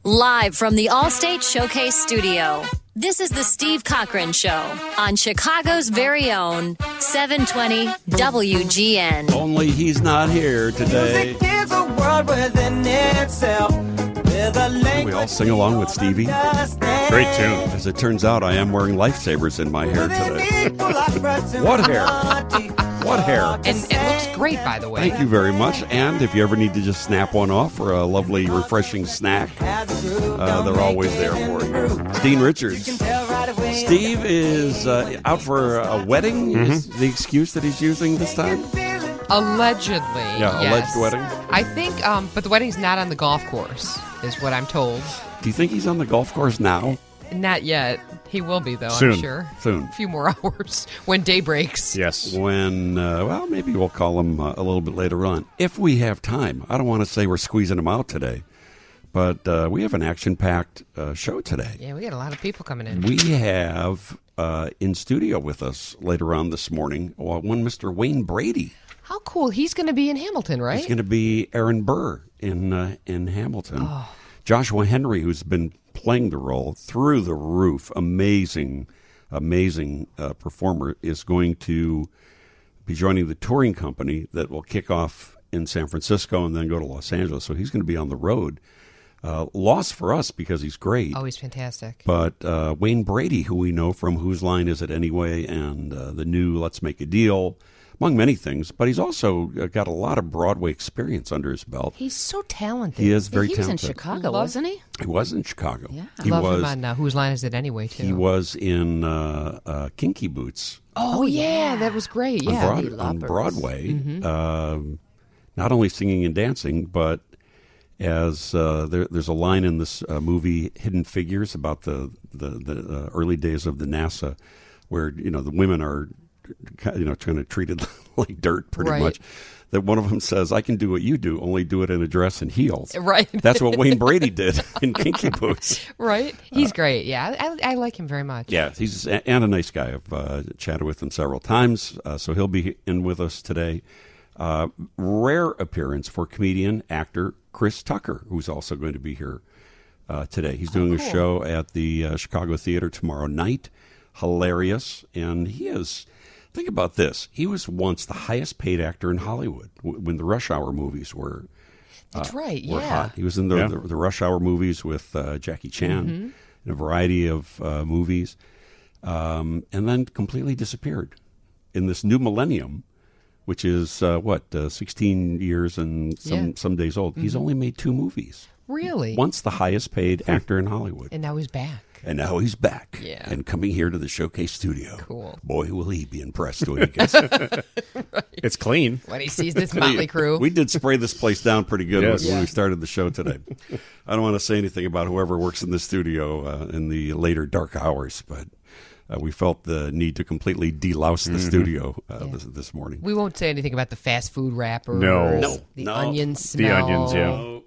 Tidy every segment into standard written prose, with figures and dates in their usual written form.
Live from the Allstate Showcase Studio, this is the Steve Cochran Show on Chicago's very own 720 WGN. Only he's not here today. Music is a world within itself. We all sing along with Stevie. Great tune. As it turns out, I am wearing lifesavers in my hair today. What hair? What hair? And it looks great, by the way. Thank you very much. And if you ever need to just snap one off for a lovely, refreshing snack, they're always there for you. Dean Richards. Steve is out for a wedding. Is the excuse that he's using this time? Allegedly. Yeah, yes. alleged wedding. I think, but the wedding's not on the golf course, is what I'm told. Do you think he's on the golf course now? Not yet. He will be, though, Soon. I'm sure. Soon. A few more hours when day breaks. Yes. When, well, maybe we'll call him a little bit later on. If we have time. I don't want to say we're squeezing him out today, but we have an action-packed show today. Yeah, we got a lot of people coming in. We have in studio with us later on this morning one Mr. Wayne Brady. How cool. He's going to be in Hamilton, right? He's going to be Aaron Burr in Hamilton. Joshua Henry, who's been playing the role through the roof, amazing performer, is going to be joining the touring company that will kick off in San Francisco and then go to Los Angeles. So he's going to be on the road. Loss for us because he's great. Oh, he's fantastic. But Wayne Brady, who we know from Whose Line Is It Anyway and the new Let's Make a Deal, among many things, but he's also got a lot of Broadway experience under his belt. He's so talented. He is very He was in talented. Chicago, wasn't he? He was in Chicago. Yeah. He Love was. him on Whose Line Is It Anyway, too. He was in Kinky Boots Oh, yeah, that was great. Yeah. on Broadway. Not only singing and dancing, but as there's a line in this movie, Hidden Figures, about the early days of the NASA, where the women are kind of treated like dirt, pretty Right. much. That one of them says, "I can do what you do, only do it in a dress and heels." Right. That's what Wayne Brady did in Kinky Boots. Right? He's great. Yeah, I like him very much. Yeah, he's and a nice guy. I've chatted with him several times, so he'll be in with us today. Rare appearance for comedian, actor Chris Tucker, who's also going to be here today. He's doing a show at the Chicago Theater tomorrow night. Hilarious. And he is, think about this, he was once the highest paid actor in Hollywood when the Rush Hour movies were That's right, were yeah. hot. He was in the Rush Hour movies with Jackie Chan in a variety of movies, and then completely disappeared in this new millennium, which is 16 years and some days old. He's only made 2 movies. Really? Once the highest paid actor in Hollywood. And now he's back. And now he's back. Yeah. And coming here to the Showcase studio. Cool. Boy, will he be impressed when he gets It's clean. When he sees this motley crew. We did spray this place down pretty good Yes. when we started the show today. I don't want to say anything about whoever works in the studio in the later dark hours, but we felt the need to completely delouse the studio this morning. We won't say anything about the fast food wrappers. No. The No. onion The smell. onions, yeah.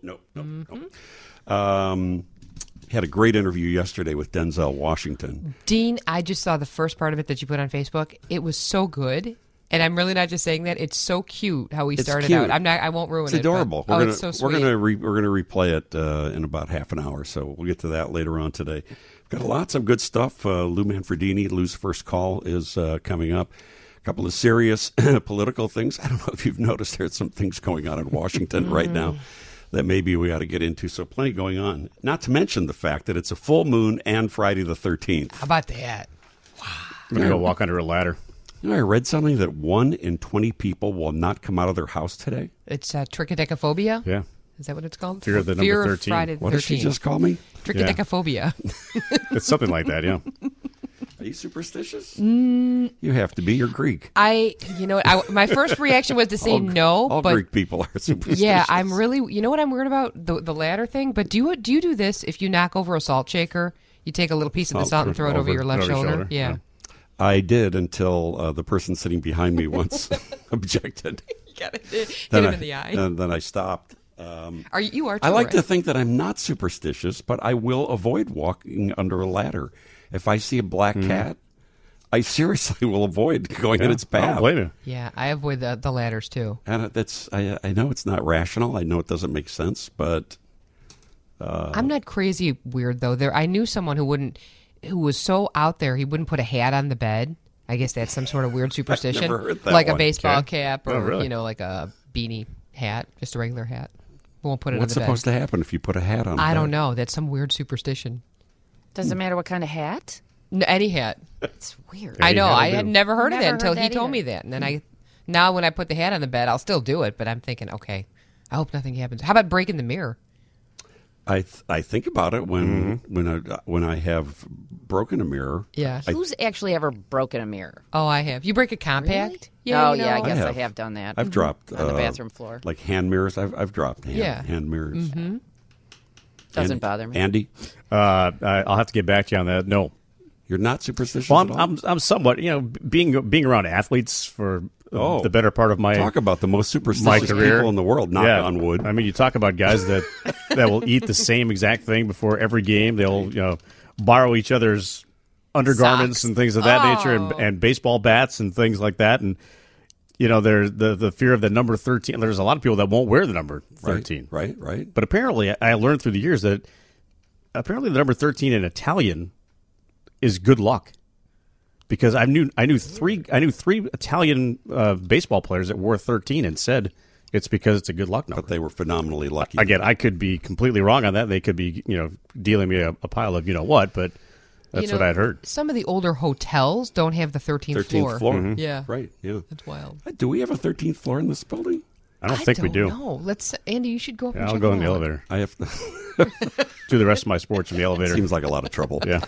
No. Had a great interview yesterday with Denzel Washington. Dean, I just saw the first part of it that you put on Facebook. It was so good. And I'm really not just saying that. It's so cute how he It's started cute. out. I won't ruin It's it. adorable. But, it's so sweet. We're gonna replay it in about half an hour, so we'll get to that later on today. Got lots of good stuff. Lou Manfredini, Lou's First Call, is coming up. A couple of serious political things. I don't know if you've noticed there's some things going on in Washington right now that maybe we ought to get into. So plenty going on. Not to mention the fact that it's a full moon and Friday the 13th. How about that? I'm going to go walk under a ladder. I read something that 1 in 20 people will not come out of their house today. It's trichodecaphobia? Yeah. Is that what it's called? Fear of the number Fear 13. Of Friday the What did 13th. she just call me? Trichodecaphobia. It's something like that, yeah. Are you superstitious? You have to be. You're Greek. My first reaction was to say All but Greek people are superstitious. yeah, I'm really. You know what I'm worried about? The ladder thing. But do you do this if you knock over a salt shaker? You take a little piece of the salt and throw it over your left shoulder. Yeah. I did until the person sitting behind me once objected. You gotta hit him in the eye. And then I stopped. You are. Too, I like right? to think that I'm not superstitious, but I will avoid walking under a ladder. If I see a black cat, I seriously will avoid going in its I don't path. blame you. Yeah, I avoid the ladders too. And I know it's not rational. I know it doesn't make sense, but I'm not crazy weird though. I knew someone who was so out there he wouldn't put a hat on the bed. I guess that's some sort of weird superstition, never heard that like one. a baseball Okay. cap or really? like a beanie hat, just a regular hat. Won't put it What's on the supposed to happen if you put a hat on? I the don't bed? know. That's some weird superstition. Does it matter what kind of hat? Any hat. It's weird. I know. hat'll I do. had never heard of Never that until heard he that told either. me that, and then now when I put the hat on the bed, I'll still do it. But I'm thinking, okay, I hope nothing happens. How about breaking the mirror? I think about it when I have broken a mirror. Yeah. Who's actually ever broken a mirror? Oh, I have. You break a compact? Really? Yeah. Oh, you yeah, I know. guess I have. have done that. I've dropped On the bathroom floor. like hand mirrors. I've dropped hand mirrors. Doesn't bother me. Andy, I'll have to get back to you on that. No. you're not superstitious. Well, at all? I'm somewhat, being around athletes for Oh. the better part of my Talk about the most superstitious my career people in the world. Knock on wood. I mean, you talk about guys that will eat the same exact thing before every game. They'll borrow each other's undergarments Socks. and things of that nature, and baseball bats and things like that. And there's the fear of the number 13. There's a lot of people that won't wear the number 13. Right. But apparently, I learned through the years that apparently the number 13 in Italian is good luck. Because I knew three Italian baseball players that wore 13 and said it's because it's a good luck number. But they were phenomenally lucky. Again, I could be completely wrong on that. They could be dealing me a pile of what, but that's what I'd heard. Some of the older hotels don't have the 13th 13th floor. Mm-hmm. Yeah. Right. Yeah. That's wild. Do we have a 13th floor in this building? I don't think we do. No, Andy, you should go up and Yeah, I'll check go it in the out. elevator. I have. Do the rest of my sports in the elevator. Seems like a lot of trouble. Yeah.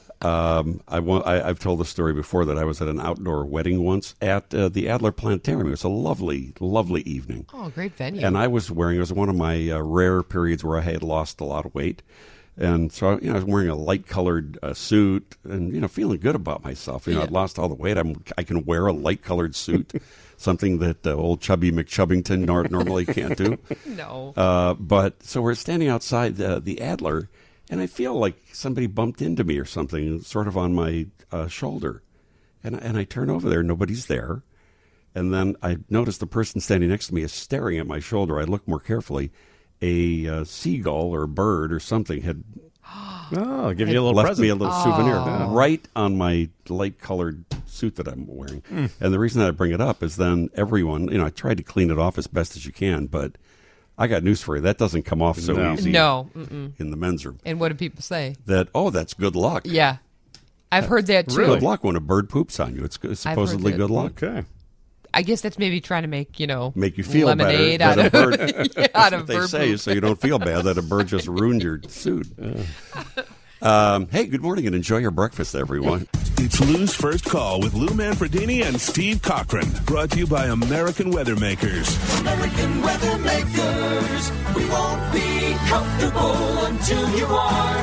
I've told the story before that I was at an outdoor wedding once at the Adler Planetarium. It was a lovely, lovely evening. Oh, great venue. And it was one of my rare periods where I had lost a lot of weight. And so, I was wearing a light-colored suit and, feeling good about myself. I'd lost all the weight. I can wear a light-colored suit, something that old Chubby McChubbington normally can't do. No. But so we're standing outside the Adler, and I feel like somebody bumped into me or something, sort of on my shoulder. And I turn over there, nobody's there. And then I notice the person standing next to me is staring at my shoulder. I look more carefully. A seagull or bird or something had Oh, give you a little left present. me a little souvenir right on my light-colored suit that I'm wearing. And the reason that I bring it up is then everyone, I tried to clean it off as best as you can, but I got news for you. That doesn't come off so No. easy No. in the men's room. And what do people say? That's good luck. Yeah. I've heard that too. Good luck when a bird poops on you. It's supposedly that. good luck. Okay. I guess that's maybe trying to make, Make you feel lemonade better. out that of, a bird, out that's of what they bird say, poop. so you don't feel bad that a bird just ruined your suit. Hey, good morning and enjoy your breakfast, everyone. It's Lou's First Call with Lou Manfredini and Steve Cochran. Brought to you by American Weathermakers. American Weathermakers. We won't be comfortable until you are.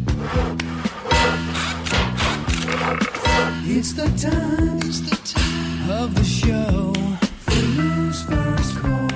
It's the time of the show for Lou's First Call.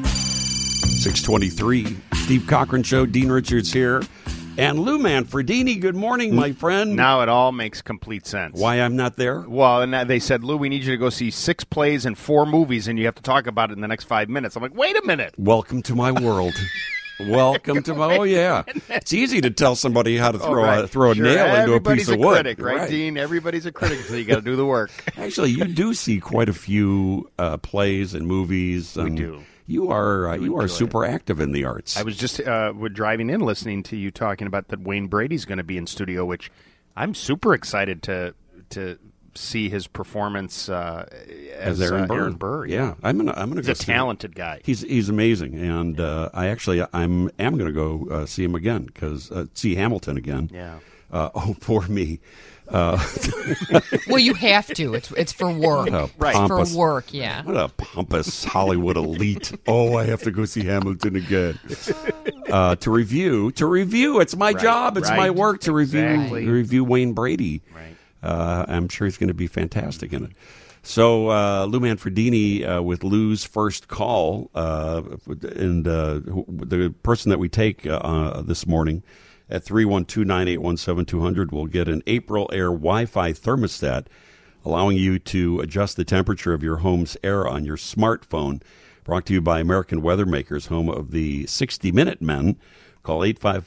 623, Steve Cochran Show, Dean Richards here. And Lou Manfredini, good morning, my friend. Now it all makes complete sense. Why I'm not there? Well, and they said, Lou, we need you to go see 6 plays and 4 movies, and you have to talk about it in the next 5 minutes. I'm like, wait a minute. Welcome to my world. Welcome to my. Oh yeah, it's easy to tell somebody how to throw a Sure, nail into a everybody's piece of wood. critic, right, Dean? Everybody's a critic, so you got to do the work. Actually, you do see quite a few plays and movies. We do. You are super active in the arts. I was just driving in listening to you talking about that Wayne Brady's going to be in studio, which I'm super excited to see his performance as Aaron Burr. Yeah, I'm gonna go. He's a see talented guy. He's amazing, and I'm gonna go see him again because see Hamilton again. Yeah. Oh, poor me. Well, you have to. It's for work. Right. It's Pompous. for work, yeah. What a pompous Hollywood elite. Oh, I have to go see Hamilton again. To review. It's my job. It's my work to review Wayne Brady. Right. I'm sure he's going to be fantastic in it. So, Lou Manfredini with Lou's First Call, and the person that we take this morning at 312-981-7200 will get an April Air Wi-Fi thermostat, allowing you to adjust the temperature of your home's air on your smartphone. Brought to you by American Weathermakers, home of the 60-Minute Men. Call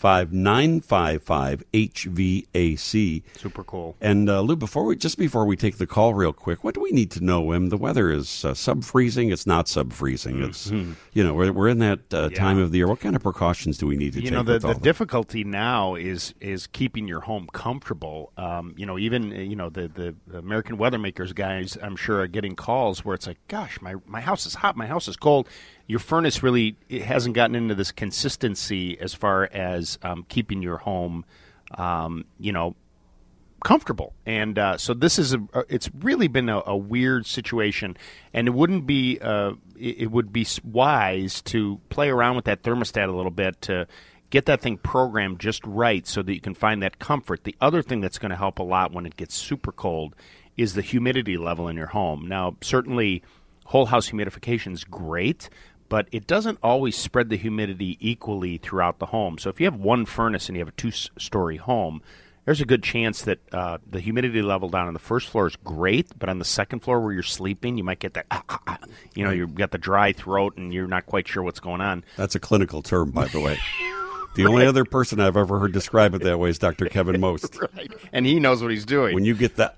855-955-HVAC. Super cool. And Lou, before we take the call real quick, what do we need to know? The weather is sub-freezing. It's not sub-freezing. It's we're in that time of the year. What kind of precautions do we need to take? The difficulty now is keeping your home comfortable. Even the American weather makers guys, I'm sure, are getting calls where it's like, gosh, my house is hot, my house is cold. Your furnace really hasn't gotten into this consistency as far as keeping your home, comfortable. And so this is it's really been a weird situation, and it would be wise to play around with that thermostat a little bit to get that thing programmed just right so that you can find that comfort. The other thing that's going to help a lot when it gets super cold is the humidity level in your home. Now, certainly whole house humidification is great, but it doesn't always spread the humidity equally throughout the home. So if you have one furnace and you have a two-story home, there's a good chance that the humidity level down on the first floor is great, but on the second floor where you're sleeping, you might get that, you've got the dry throat and you're not quite sure what's going on. That's a clinical term, by the way. The only other person I've ever heard describe it that way is Dr. Kevin Most. Right. And he knows what he's doing. When you get that...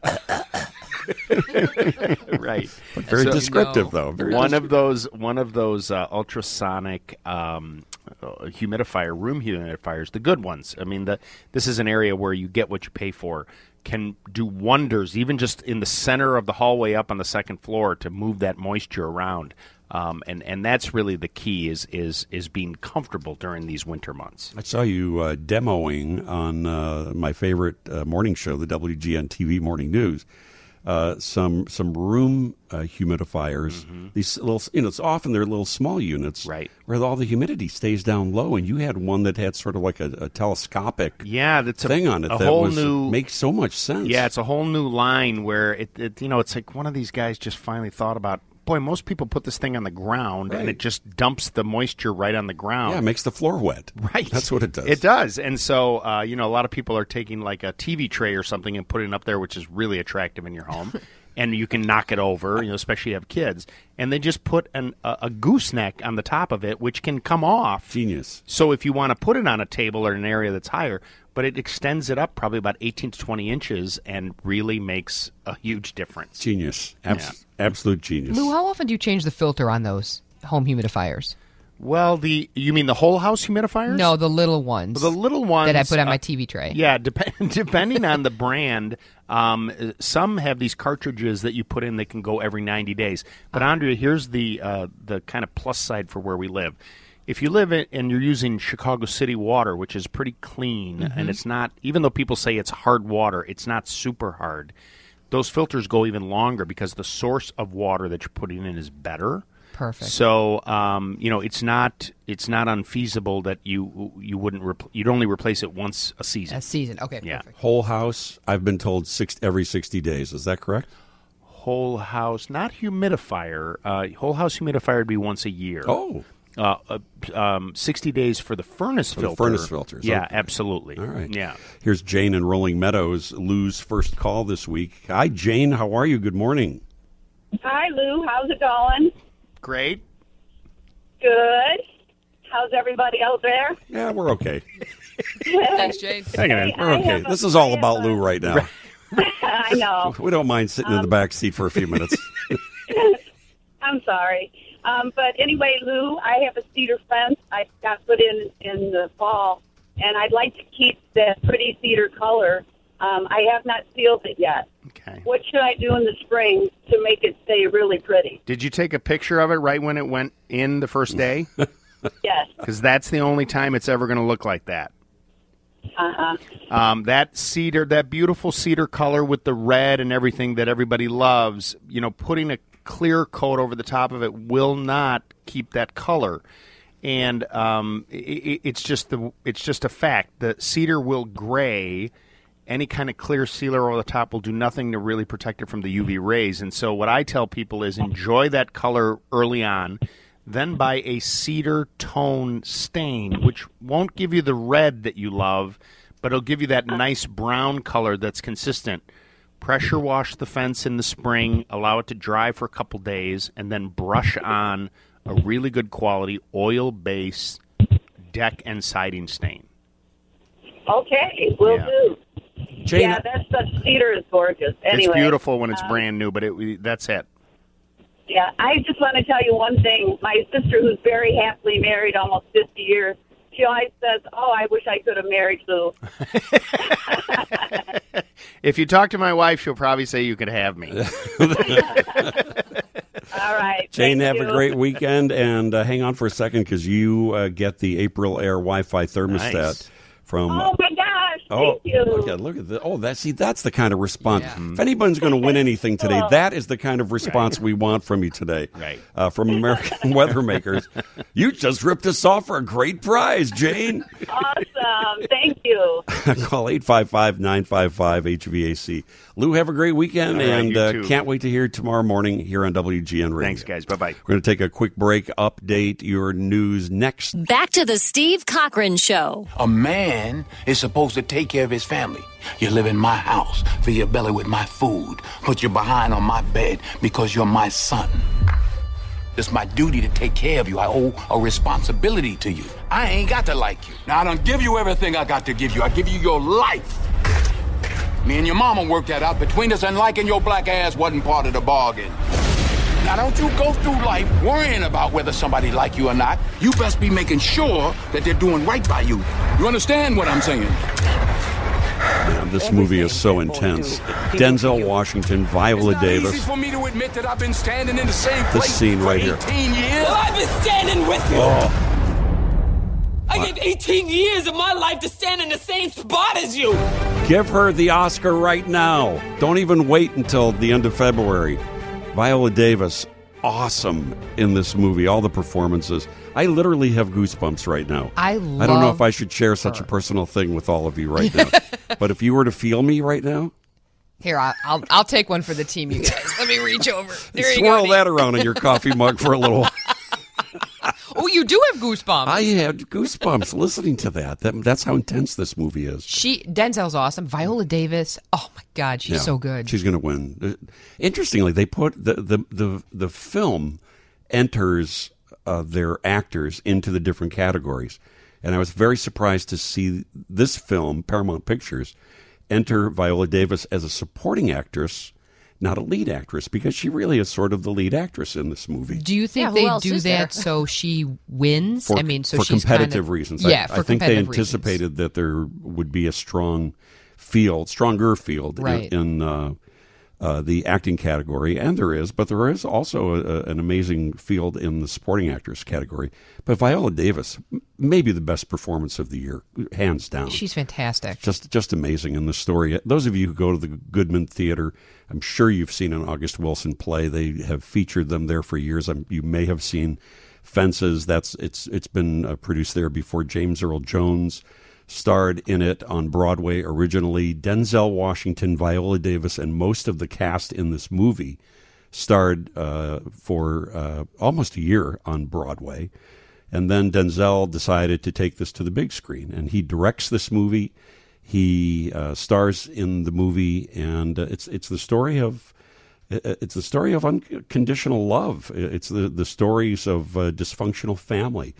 Right. But very descriptive, though. One of those ultrasonic room humidifiers, the good ones. This is an area where you get what you pay for. Can do wonders, even just in the center of the hallway up on the second floor, to move that moisture around. And that's really the key is being comfortable during these winter months. I saw you demoing on my favorite morning show, the WGN TV Morning News. Some room humidifiers. Mm-hmm. These little, it's often they're little small units, right, where all the humidity stays down low. And you had one that had sort of like a telescopic, that's thing on it that makes so much sense. Yeah, it's a whole new line where it's like one of these guys just finally thought about. Boy, most people put this thing on the ground, and it just dumps the moisture right on the ground. Yeah, it makes the floor wet. Right. That's what it does. It does. And so, a lot of people are taking like a TV tray or something and putting it up there, which is really attractive in your home. And you can knock it over, especially if you have kids. And they just put a gooseneck on the top of it, which can come off. Genius. So if you want to put it on a table or an area that's higher, but it extends it up probably about 18 to 20 inches and really makes a huge difference. Genius. Absolute genius. Lou, how often do you change the filter on those home humidifiers? Well, you mean the whole house humidifiers? No, the little ones. The little ones that I put on my TV tray. Yeah, depending on the brand, some have these cartridges that you put in that can go every 90 days. But Andrea, here's the kind of plus side for where we live. If you live and you're using Chicago City water, which is pretty clean, and it's not, even though people say it's hard water, it's not super hard. Those filters go even longer because the source of water that you're putting in is better. Perfect. So, it's not unfeasible that you'd only replace it once a season. Okay, yeah. Perfect. Whole house, I've been told every 60 days. Is that correct? Whole house, not humidifier. Whole house humidifier would be once a year. Oh. 60 days for the furnace filter. The furnace filters. Yeah, okay. Absolutely. All right. Yeah. Here's Jane in Rolling Meadows, Lou's first call this week. Hi, Jane. How are you? Good morning. Hi, Lou. How's it going? Great. Good. How's everybody out there? Yeah, we're okay. Thanks, Jane. Hanging in. We're okay. This is all about Lou right now. I know. We don't mind sitting in the back seat for a few minutes. I'm sorry. But anyway, Lou, I have a cedar fence I got put in the fall, and I'd like to keep that pretty cedar color. I have not sealed it yet. Okay. What should I do in the spring to make it stay really pretty? Did you take a picture of it right when it went in the first day? Yes. Because that's the only time it's ever going to look like that. That cedar, that beautiful cedar color with the red and everything that everybody loves, putting a clear coat over the top of it will not keep that color. And it's just a fact. The cedar will gray. Any kind of clear sealer over the top will do nothing to really protect it from the UV rays. And so what I tell people is enjoy that color early on, then buy a cedar tone stain, which won't give you the red that you love, but it'll give you that nice brown color that's consistent. Pressure wash the fence in the spring, allow it to dry for a couple days, and then brush on a really good quality oil-based deck and siding stain. Okay, will do. Jane, Yeah, that cedar is gorgeous. Anyway, It's beautiful when it's brand new, but that's it. Yeah, I just want to tell you one thing. My sister, who's very happily married, almost 50 years, she always says, "Oh, I wish I could have married Lou." If you talk to my wife, she'll probably say you could have me. All right. Jane, thank have you. a great weekend, and hang on for a second because you get the April Air Wi-Fi thermostat Nice. from. Oh my gosh! Thank you. Look at that! Oh, that's the kind of response. If anybody's going to win anything today, that is the kind of response we want from you today. Right. From American Weather Makers. You just ripped us off for a great prize, Jane. Awesome. Thank you. Call 855-955-HVAC. Lou, have a great weekend, All right, and you too. can't wait to hear tomorrow morning here on WGN Radio. Thanks, guys. Bye-bye. We're going to take a quick break, update your news next. Back to the Steve Cochran Show. A man is supposed to take care of his family. You live in my house, fill your belly with my food, put your behind on my bed because you're my son. It's my duty to take care of you. I owe a responsibility to you. I ain't got to like you. Now, I don't give you everything I got to give you. I give you your life. Me and your mama worked that out between us, and liking your black ass wasn't part of the bargain. Now, don't you go through life worrying about whether somebody like you or not. You best be making sure that they're doing right by you. You understand what I'm saying? Man, this movie is so intense. Denzel Washington, Viola Davis. Easy for me to admit that I've been standing in the same This place scene for right here. 18 years. Well, I've been standing with you. Oh, I gave 18 years of my life to stand in the same spot as you. give her the Oscar right now. Don't even wait until the end of February. Viola Davis, awesome in this movie. All the performances. I literally have goosebumps right now. I don't know if I should share such a personal thing with all of you right now. But if you were to feel me right now, Here, I'll take one for the team, you guys. Let me reach over. There you swirl go. that around in your coffee mug for a little while. Oh, you do have goosebumps. I had goosebumps listening to that. That's how intense this movie is. Denzel's awesome. Viola Davis. Oh my God, she's so good. She's going to win. Interestingly, they put the film enters their actors into the different categories, and I was very surprised to see this film, Paramount Pictures, enter Viola Davis as a supporting actress, not a lead actress, because she really is sort of the lead actress in this movie. Do you think they do that so she wins? For, I mean, so for she's competitive kind of, reasons. Yeah, I for think they competitive anticipated that there would be a stronger field Right. in the acting category, and there is, but there is also an amazing field in the supporting actress category. But Viola Davis, maybe the best performance of the year, hands down. She's fantastic. Just amazing in the story. Those of you who go to the Goodman Theater, I'm sure you've seen an August Wilson play. They have featured them there for years. You may have seen Fences. It's been produced there before. James Earl Jones starred in it on Broadway originally. Denzel Washington, Viola Davis, and most of the cast in this movie starred for almost a year on Broadway. And then Denzel decided to take this to the big screen, and he directs this movie. He stars in the movie, and it's the story of unconditional love. It's the stories of dysfunctional family.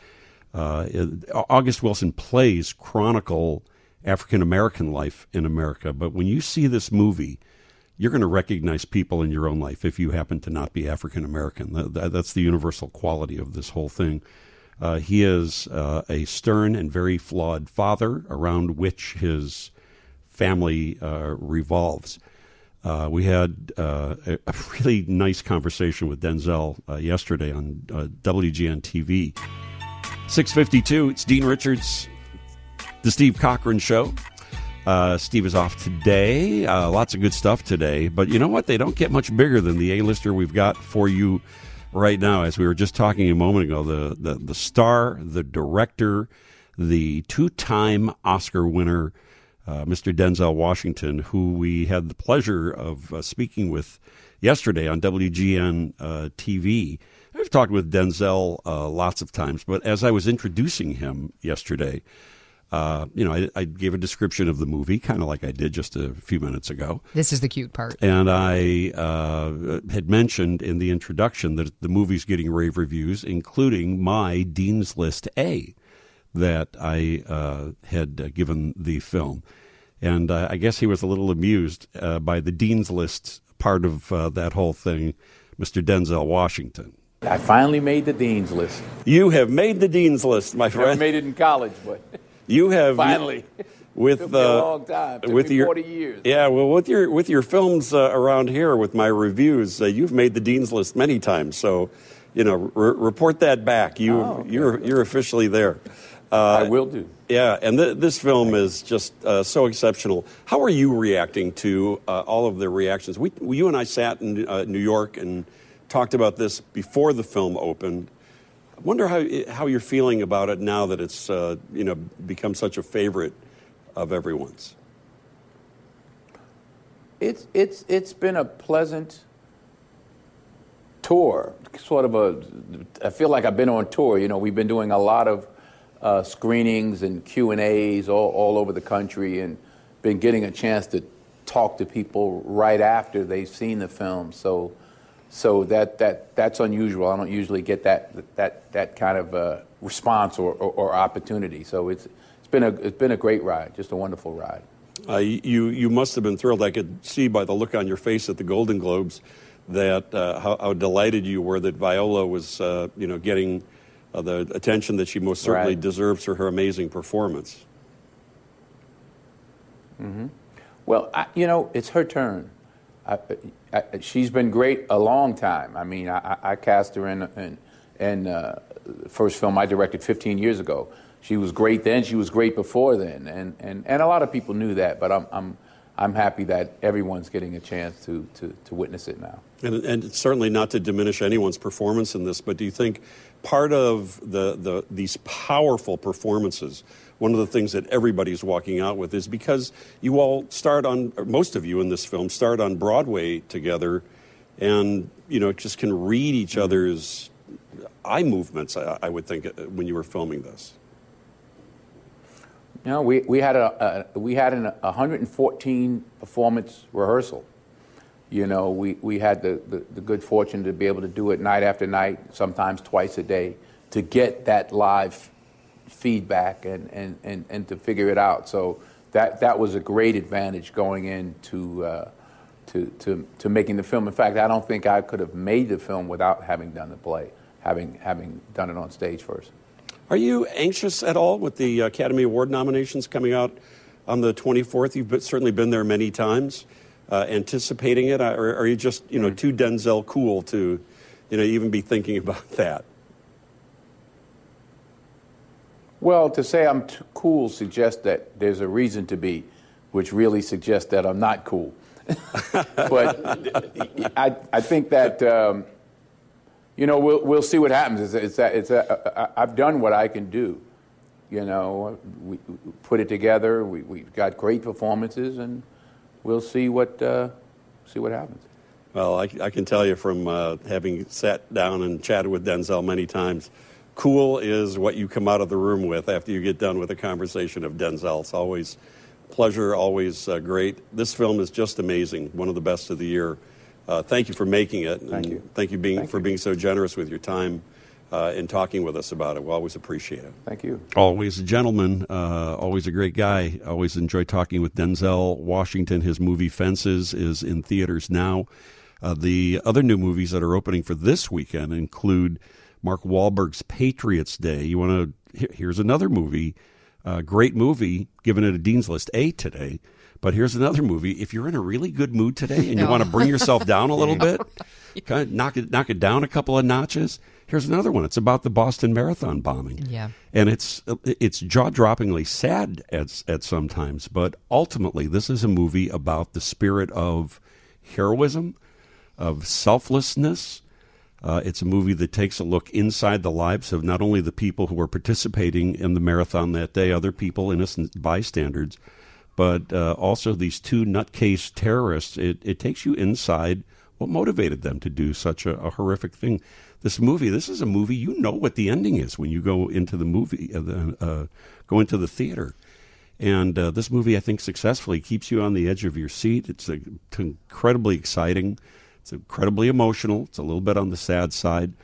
August Wilson plays chronicle African American life in America, but when you see this movie, you're going to recognize people in your own life if you happen to not be African American. That's the universal quality of this whole thing. He is a stern and very flawed father around which his family revolves. We had a really nice conversation with Denzel yesterday on WGN TV. 6:52, it's Dean Richards, the Steve Cochran Show. Steve is off today. Lots of good stuff today. But you know what? They don't get much bigger than the A-lister we've got for you right now. As we were just talking a moment ago, the star, the director, the two-time Oscar winner, Mr. Denzel Washington, who we had the pleasure of speaking with yesterday on WGN TV. I've talked with Denzel lots of times, but as I was introducing him yesterday, I gave a description of the movie, kind of like I did just a few minutes ago. This is the cute part. And I had mentioned in the introduction that the movie's getting rave reviews, including my Dean's List A. that I had given the film. And I guess he was a little amused by the Dean's List part of that whole thing, Mr. Denzel Washington. I finally made the Dean's List. You have made the Dean's List, my friend. I made it in college, but you have finally. With took me a long time. Took with me your 40 years. Yeah, well, with your films around here, with my reviews, you've made the Dean's List many times. So, report that back. You're officially there. I will do. Yeah, and this film is just so exceptional. How are you reacting to all of the reactions? You and I sat in New York and talked about this before the film opened. I wonder how you're feeling about it now that it's become such a favorite of everyone's. It's been a pleasant tour. I feel like I've been on tour. We've been doing a lot of screenings and Q&As all over the country, and been getting a chance to talk to people right after they've seen the film. So that's unusual. I don't usually get that kind of response or opportunity. So it's been a great ride, just a wonderful ride. You must have been thrilled. I could see by the look on your face at the Golden Globes that how delighted you were that Viola was getting the attention that she most certainly deserves for her amazing performance. Mm-hmm. Well, it's her turn. She's been great a long time. I mean, I cast her in the first film I directed 15 years ago. She was great then. She was great before then, and a lot of people knew that. But I'm happy that everyone's getting a chance to witness it now. And it's certainly not to diminish anyone's performance in this, but do you think part of these powerful performances, one of the things that everybody's walking out with is because you all most of you in this film start on Broadway together, and just can read each other's eye movements, I would think, when you were filming this. We had an 114 performance rehearsal. We had the good fortune to be able to do it night after night, sometimes twice a day, to get that live feedback and to figure it out. So that was a great advantage going into to making the film. In fact, I don't think I could have made the film without having done the play, having done it on stage first. Are you anxious at all with the Academy Award nominations coming out on the 24th? You've certainly been there many times, anticipating it. Or are you just too Denzel cool to even be thinking about that? Well, to say I'm too cool suggests that there's a reason to be, which really suggests that I'm not cool. But I think that. We'll see what happens. I've done what I can do. We put it together. We've got great performances, and we'll see what happens. Well, I can tell you from having sat down and chatted with Denzel many times, cool is what you come out of the room with after you get done with a conversation of Denzel. It's always pleasure, always great. This film is just amazing, one of the best of the year. Thank you for making it. Thank you. Thank you for being so generous with your time and talking with us about it. We always appreciate it. Thank you. Always a gentleman, always a great guy. Always enjoy talking with Denzel Washington. His movie Fences is in theaters now. The other new movies that are opening for this weekend include Mark Wahlberg's Patriots Day. Here's another movie, great movie, given it a Dean's List A today. But here's another movie. If you're in a really good mood today and you want to bring yourself down a little bit, kind of knock it down a couple of notches, here's another one. It's about the Boston Marathon bombing. Yeah. And it's jaw-droppingly sad at some times, but ultimately this is a movie about the spirit of heroism, of selflessness. It's a movie that takes a look inside the lives of not only the people who were participating in the marathon that day, other people, innocent bystanders, but also these two nutcase terrorists. It takes you inside what motivated them to do such a horrific thing. This is a movie, you know what the ending is when you go into the movie, go into the theater. And this movie, I think, successfully keeps you on the edge of your seat. It's incredibly exciting. It's incredibly emotional. It's a little bit on the sad side.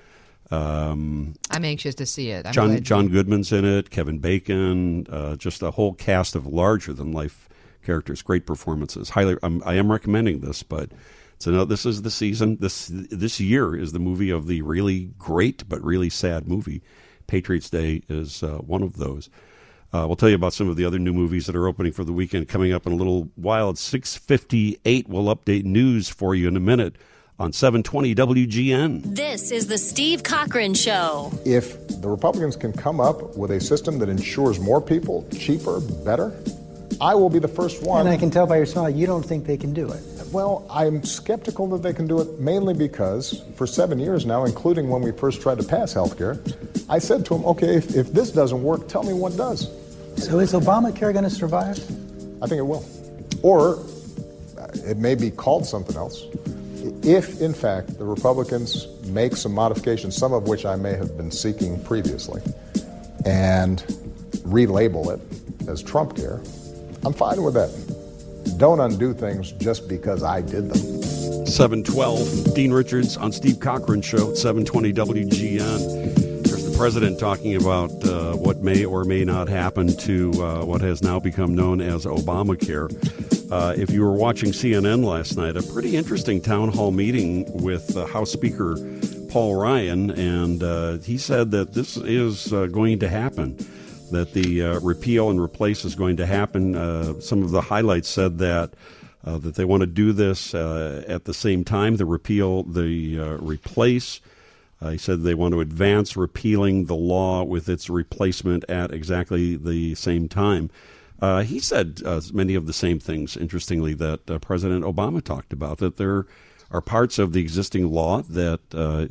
I'm anxious to see it. John Goodman's in it, Kevin Bacon, just a whole cast of larger-than-life characters. Great performances. I am recommending this, but this is the season. This year is the movie of the really great but really sad movie. Patriots Day is one of those. We'll tell you about some of the other new movies that are opening for the weekend coming up in a little while. At 6:58, we'll update news for you in a minute on 720 WGN. This is the Steve Cochran Show. If the Republicans can come up with a system that insures more people, cheaper, better, I will be the first one. And I can tell by your smile, you don't think they can do it. Well, I'm skeptical that they can do it, mainly because for 7 years now, including when we first tried to pass health care, I said to them, okay, if this doesn't work, tell me what does. So is Obamacare going to survive? I think it will. Or it may be called something else. If, in fact, the Republicans make some modifications, some of which I may have been seeking previously, and relabel it as Trump care, I'm fine with that. Don't undo things just because I did them. 712, Dean Richards on Steve Cochran Show at 720 WGN. There's the president talking about what may or may not happen to what has now become known as Obamacare. If you were watching CNN last night, a pretty interesting town hall meeting with House Speaker Paul Ryan, and he said that this is going to happen, that the repeal and replace is going to happen. Some of the highlights said that they want to do this at the same time, the repeal, the replace. He said they want to advance repealing the law with its replacement at exactly the same time. He said many of the same things, interestingly, that President Obama talked about, that there are parts of the existing law that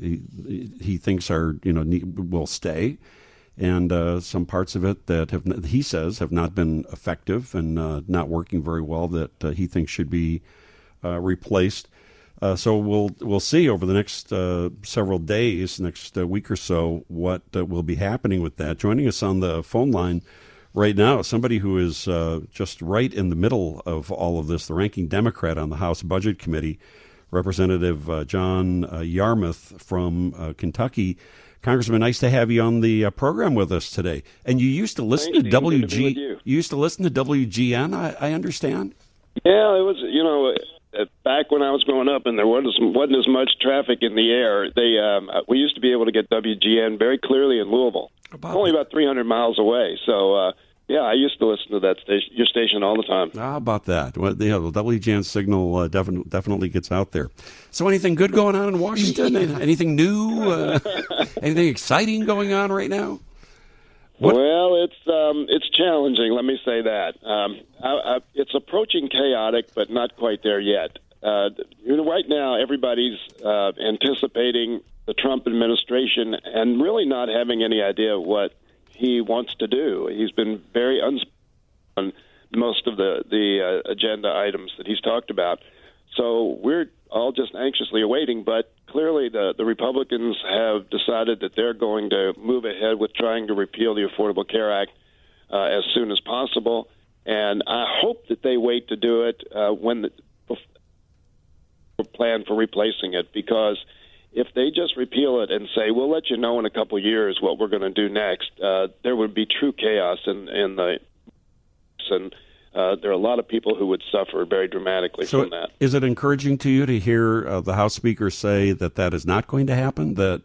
he thinks will stay, and some parts of it that he says have not been effective and not working very well, that he thinks should be replaced. So we'll see over the next several days, next week or so, what will be happening with that. Joining us on the phone line right now, somebody who is just right in the middle of all of this, the ranking Democrat on the House Budget Committee, Representative John Yarmuth from Kentucky. Congressman, nice to have you on the program with us today. And you used to listen to You used to listen to WGN, I understand. Yeah, it was back when I was growing up, and there wasn't as much traffic in the air. We used to be able to get WGN very clearly in Louisville, only about 300 miles away. So. Yeah, I used to listen to that station, your station, all the time. How about that? Well, the WGN signal definitely gets out there. So anything good going on in Washington? Anything new? Anything exciting going on right now? Well, it's challenging, let me say that. It's approaching chaotic, but not quite there yet. Right now, everybody's anticipating the Trump administration and really not having any idea what he wants to do. He's been very unspoken on most of the agenda items that he's talked about. So we're all just anxiously awaiting, but clearly the Republicans have decided that they're going to move ahead with trying to repeal the Affordable Care Act as soon as possible. And I hope that they wait to do it when the plan for replacing it, because if they just repeal it and say, we'll let you know in a couple of years what we're going to do next, there would be true chaos in the and there are a lot of people who would suffer very dramatically from that. Is it encouraging to you to hear the House Speaker say that is not going to happen, that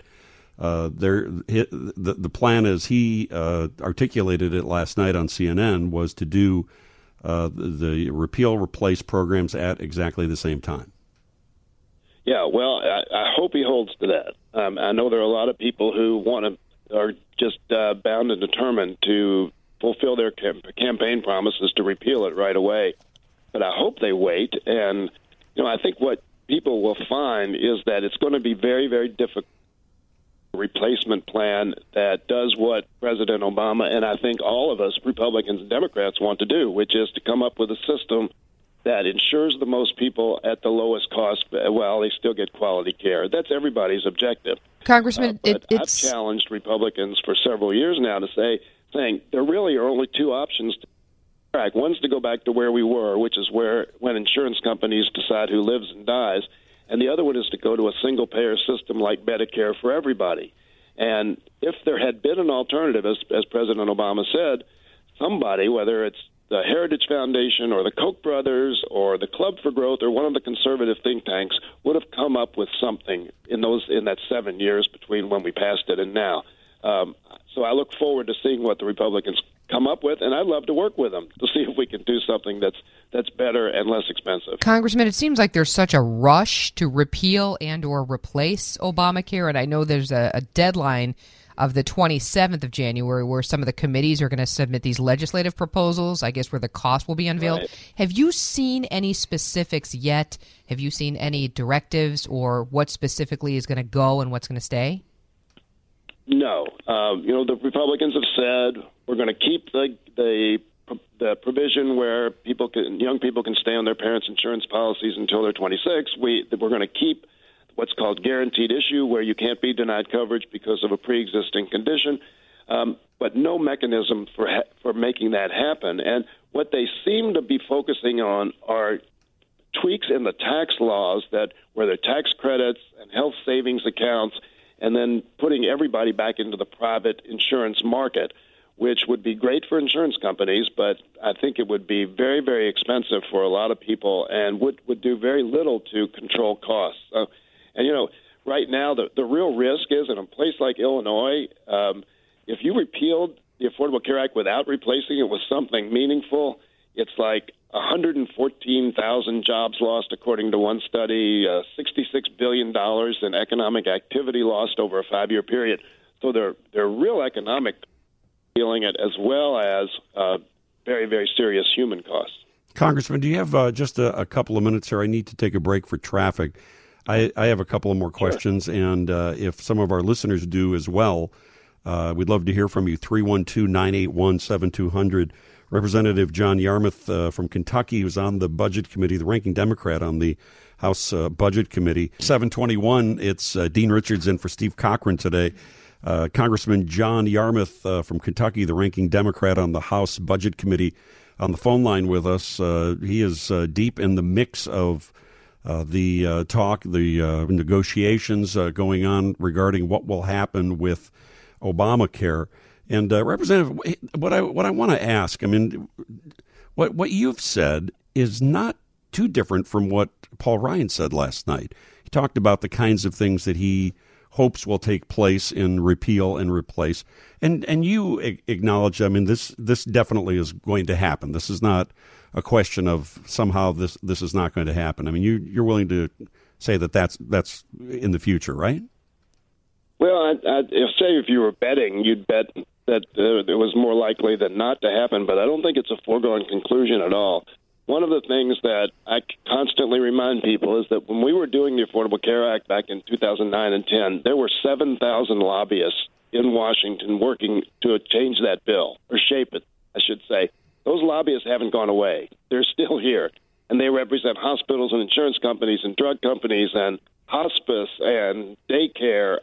the plan as he articulated it last night on CNN was to do the repeal-replace programs at exactly the same time? Yeah, well, I hope he holds to that. I know there are a lot of people who are just bound and determined to fulfill their campaign promises to repeal it right away. But I hope they wait. And, I think what people will find is that it's going to be very, very difficult. Replacement plan that does what President Obama and I think all of us Republicans and Democrats want to do, which is to come up with a system that ensures the most people at the lowest cost while they still get quality care. That's everybody's objective. Congressman, I've challenged Republicans for several years now to saying there really are only two options to track. One's to go back to where we were, which is when insurance companies decide who lives and dies, and the other one is to go to a single-payer system like Medicare for everybody. And if there had been an alternative, as President Obama said, somebody, whether it's the Heritage Foundation or the Koch brothers or the Club for Growth or one of the conservative think tanks, would have come up with something in that 7 years between when we passed it and now. So I look forward to seeing what the Republicans come up with, and I'd love to work with them to see if we can do something that's better and less expensive. Congressman, it seems like there's such a rush to repeal and or replace Obamacare, and I know there's a deadline of the 27th of January where some of the committees are going to submit these legislative proposals, I guess where the cost will be unveiled. Right. Have you seen any specifics yet? Have you seen any directives or what specifically is going to go and what's going to stay? No. The Republicans have said we're going to keep the provision where young people can stay on their parents' insurance policies until they're 26. We're going to keep what's called guaranteed issue, where you can't be denied coverage because of a pre-existing condition, but no mechanism for making that happen. And what they seem to be focusing on are tweaks in the tax laws where there are tax credits and health savings accounts, and then putting everybody back into the private insurance market, which would be great for insurance companies, but I think it would be very, very expensive for a lot of people and would do very little to control costs. Right now, the real risk is in a place like Illinois, if you repealed the Affordable Care Act without replacing it with something meaningful, it's like 114,000 jobs lost, according to one study, $66 billion in economic activity lost over a 5-year period. So they're real economic feeling it, as well as very, very serious human costs. Congressman, do you have just a couple of minutes here? I need to take a break for traffic. I have a couple of more questions, sure. And if some of our listeners do as well, we'd love to hear from you. 312-981-7200. Representative John Yarmuth from Kentucky, who's on the Budget Committee, the ranking Democrat on the House Budget Committee. 721, it's Dean Richards in for Steve Cochran today. Congressman John Yarmuth from Kentucky, the ranking Democrat on the House Budget Committee, on the phone line with us. He is deep in the mix of the negotiations going on regarding what will happen with Obamacare. And Representative, what I want to ask, I mean, what you've said is not too different from what Paul Ryan said last night. He talked about the kinds of things that he hopes will take place in repeal and replace. And you acknowledge, I mean, this definitely is going to happen. This is not a question of somehow this is not going to happen. I mean, you're willing to say that's in the future, right? Well, I'd say if you were betting, you'd bet that it was more likely than not to happen, but I don't think it's a foregone conclusion at all. One of the things that I constantly remind people is that when we were doing the Affordable Care Act back in 2009 and 10, there were 7,000 lobbyists in Washington working to change that bill, or shape it, I should say. Those lobbyists haven't gone away. They're still here, and they represent hospitals and insurance companies and drug companies and hospice and daycare,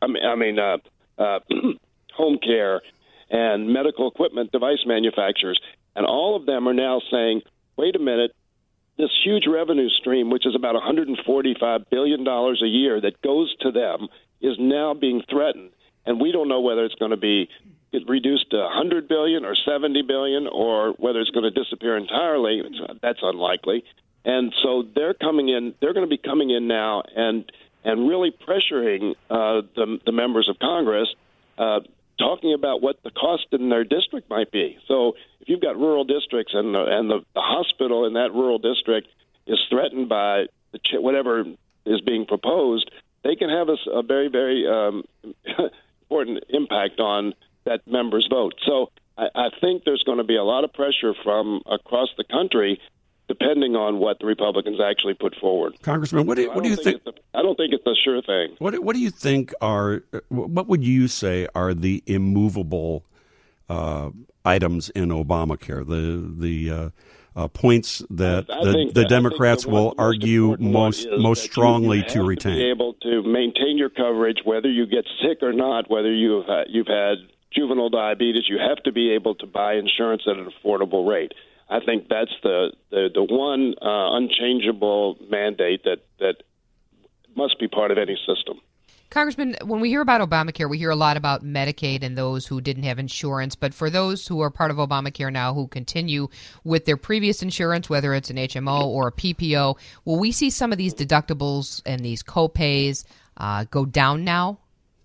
home care and medical equipment device manufacturers. And all of them are now saying, wait a minute, this huge revenue stream, which is about $145 billion a year that goes to them, is now being threatened. And we don't know whether it's going to be reduced to $100 billion or $70 billion or whether it's going to disappear entirely. That's unlikely. And so they're coming in. They're going to be coming in now and really pressuring the members of Congress, talking about what the cost in their district might be. So if you've got rural districts and the hospital in that rural district is threatened by whatever is being proposed, they can have a very, very important impact on that member's vote. So I think there's going to be a lot of pressure from across the country, depending on what the Republicans actually put forward. Congressman, what do you think? I don't think it's a sure thing. What do you think what would you say are the immovable items in Obamacare? The points that the Democrats will argue most strongly to retain. Be able to maintain your coverage, whether you get sick or not, whether you've had juvenile diabetes, you have to be able to buy insurance at an affordable rate. I think that's the one unchangeable mandate that must be part of any system. Congressman, when we hear about Obamacare, we hear a lot about Medicaid and those who didn't have insurance. But for those who are part of Obamacare now who continue with their previous insurance, whether it's an HMO or a PPO, will we see some of these deductibles and these co-pays go down now?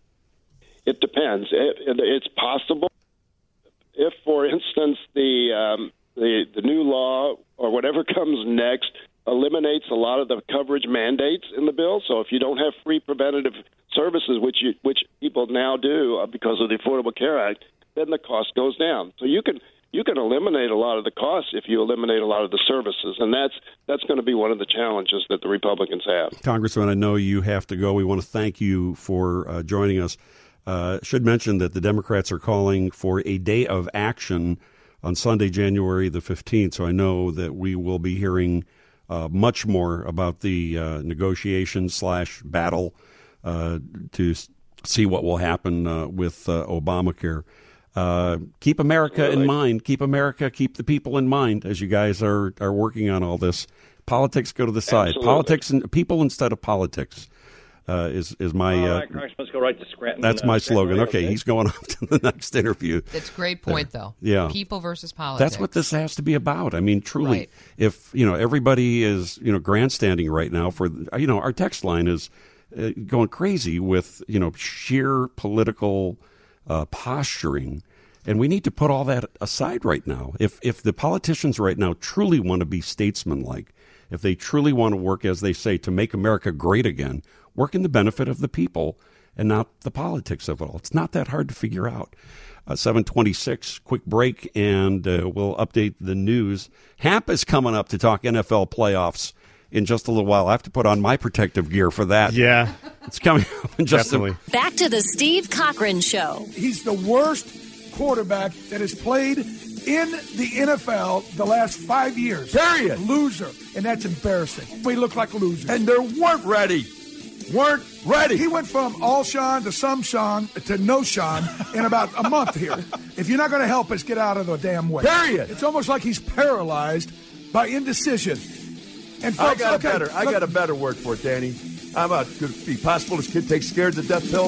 It depends. It's possible. If, for instance, the new law or whatever comes next eliminates a lot of the coverage mandates in the bill. So if you don't have free preventative services, which people now do because of the Affordable Care Act, then the cost goes down. So you can eliminate a lot of the costs if you eliminate a lot of the services, and that's going to be one of the challenges that the Republicans have. Congressman, I know you have to go. We want to thank you for joining us. Should mention that the Democrats are calling for a day of action on Sunday, January the 15th. So I know that we will be hearing much more about the negotiation/battle to see what will happen with Obamacare. Keep America in mind. Keep the people in mind as you guys are working on all this. Politics go to the side. Absolutely. Politics and people instead of politics. Is my Congressman, go right to Scranton. That's my slogan. Okay, he's going off to the next interview. That's a great point, though. Yeah, people versus politics. That's what this has to be about. I mean, truly, right. If everybody is grandstanding right now for our text line is going crazy with sheer political posturing, and we need to put all that aside right now. If the politicians right now truly want to be statesmanlike, if they truly want to work, as they say, to make America great again, work in the benefit of the people and not the politics of it all. It's not that hard to figure out. 7:26, quick break, and we'll update the news. Hamp is coming up to talk NFL playoffs in just a little while. I have to put on my protective gear for that. Yeah. It's coming up in just Definitely. Back to the Steve Cochran Show. He's the worst quarterback that has played in the NFL the last 5 years. Period. Loser. And that's embarrassing. We look like losers. And they weren't ready. He went from all Sean to some Sean to no Sean in about a month here. If you're not going to help us, get out of the damn way. Period. It's almost like he's paralyzed by indecision. And folks, I got a better word for it, Danny. Could it be possible this kid takes scared to death pill?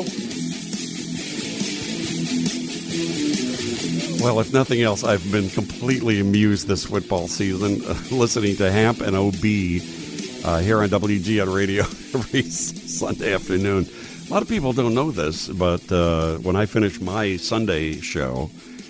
Well, if nothing else, I've been completely amused this football season listening to Hamp and OB here on WGN Radio every Sunday afternoon. A lot of people don't know this, but when I finish my Sunday show,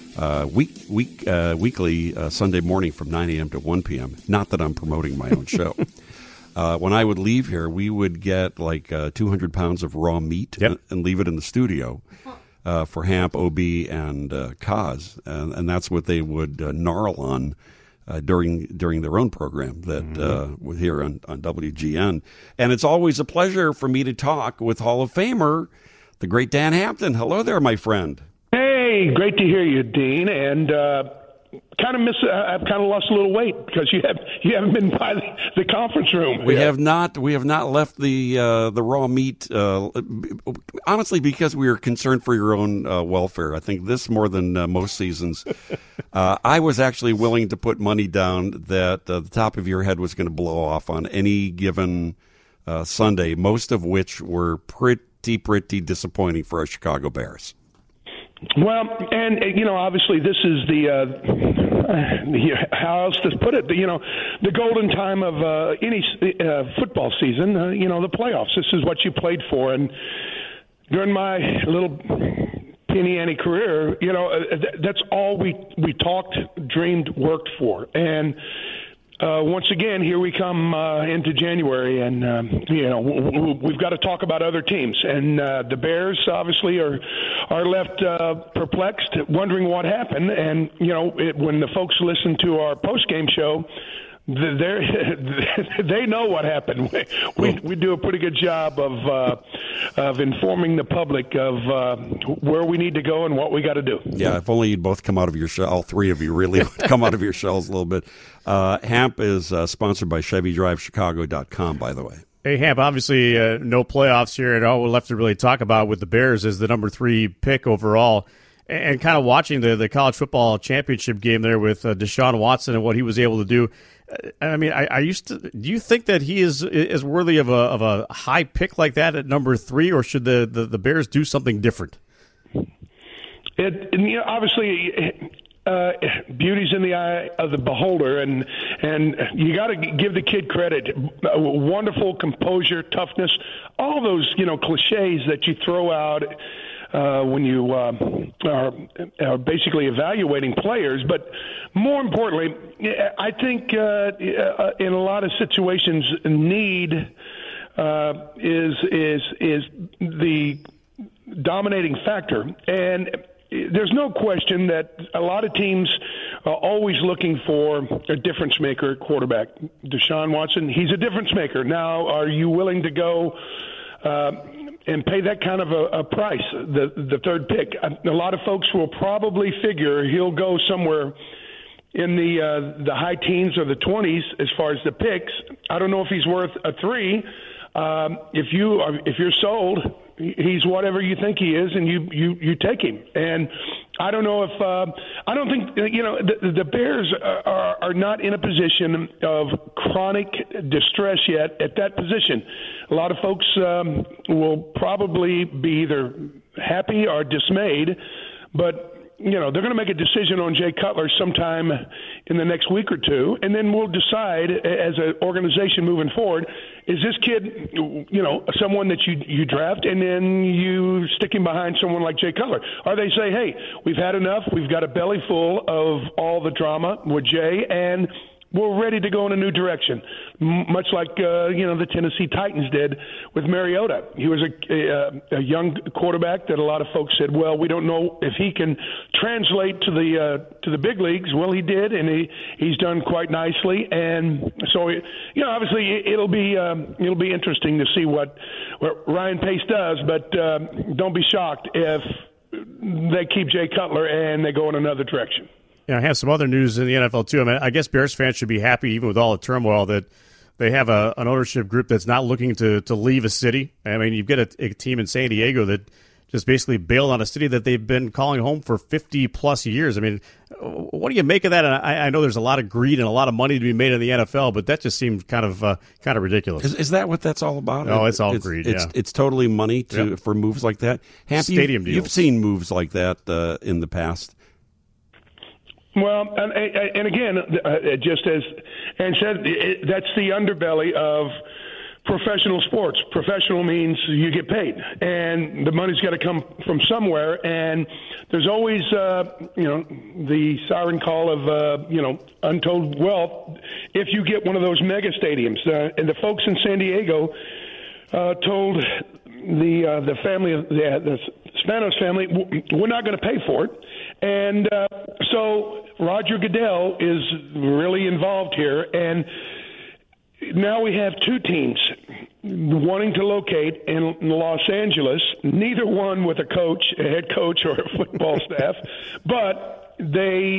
weekly Sunday morning from 9 a.m. to 1 p.m., not that I'm promoting my own show, when I would leave here, we would get like 200 pounds of raw meat and leave it in the studio. For Hamp, OB, and Kaz, and that's what they would gnarl on during their own program that was here on WGN. And it's always a pleasure for me to talk with Hall of Famer, the great Dan Hampton. Hello there, my friend. Hey, great to hear you, Dean. And I've kind of lost a little weight because you haven't been by the conference room. We have not left the raw meat. Honestly, because we are concerned for your own welfare. I think this more than most seasons. I was actually willing to put money down that the top of your head was going to blow off on any given Sunday. Most of which were pretty disappointing for our Chicago Bears. Well, and obviously this is how else to put it? The golden time of any football season. The playoffs. This is what you played for, and during my little penny ante career, that's all we talked, dreamed, worked for, and. Once again, here we come into January, and we've got to talk about other teams. And the Bears obviously are left perplexed, wondering what happened. And when the folks listen to our post-game show, they know what happened. We do a pretty good job of informing the public of where we need to go and what we got to do. Yeah, if only you'd both come out of your shell, all three of you really come out of your shells a little bit. Hamp is sponsored by ChevyDriveChicago.com, by the way. Hey, Hamp, obviously no playoffs here, and all we're left to really talk about with the Bears is the number 3 pick overall. and kind of watching the college football championship game there with Deshaun Watson and what he was able to do. I mean, do you think that he is worthy of a high pick like that at number 3, or should the Bears do something different? Obviously, beauty's in the eye of the beholder, and you got to give the kid credit. Wonderful composure, toughness, all those cliches that you throw out when you are basically evaluating players. But more importantly, I think in a lot of situations, need is the dominating factor. And there's no question that a lot of teams are always looking for a difference maker at quarterback. Deshaun Watson, he's a difference maker. Now, are you willing to go and pay that kind of a price, the third pick? A lot of folks will probably figure he'll go somewhere in the high teens or the 20s as far as the picks. I don't know if he's worth a 3. If you're sold, he's whatever you think he is, and you take him. And I don't know if I don't think the Bears are not in a position of chronic distress yet at that position. A lot of folks will probably be either happy or dismayed, but they're going to make a decision on Jay Cutler sometime in the next week or two, and then we'll decide as an organization moving forward, is this kid, someone that you draft and then you stick him behind someone like Jay Cutler? Or they say, hey, we've had enough. We've got a belly full of all the drama with Jay, and we're ready to go in a new direction, much like the Tennessee Titans did with Mariota. He was a young quarterback that a lot of folks said, well, we don't know if he can translate to the big leagues. Well, he did, and he's done quite nicely. And so, obviously, it'll be interesting to see what Ryan Pace does. But don't be shocked if they keep Jay Cutler and they go in another direction. I have some other news in the NFL, too. I mean, I guess Bears fans should be happy, even with all the turmoil, that they have an ownership group that's not looking to leave a city. I mean, you've got a team in San Diego that just basically bailed on a city that they've been calling home for 50-plus years. I mean, what do you make of that? And I know there's a lot of greed and a lot of money to be made in the NFL, but that just seems kind of ridiculous. Is that what that's all about? No, it's all greed, It's totally money for moves like that. Stadium deals. You've seen moves like that in the past. Well, and again, just as Aaron said, that's the underbelly of professional sports. Professional means you get paid, and the money's got to come from somewhere. And there's always, the siren call of, untold wealth if you get one of those mega stadiums. And the folks in San Diego told the family, the Spanos family, we're not going to pay for it. And so Roger Goodell is really involved here, and now we have two teams wanting to locate in Los Angeles, neither one with a coach, a head coach, or a football staff, but they,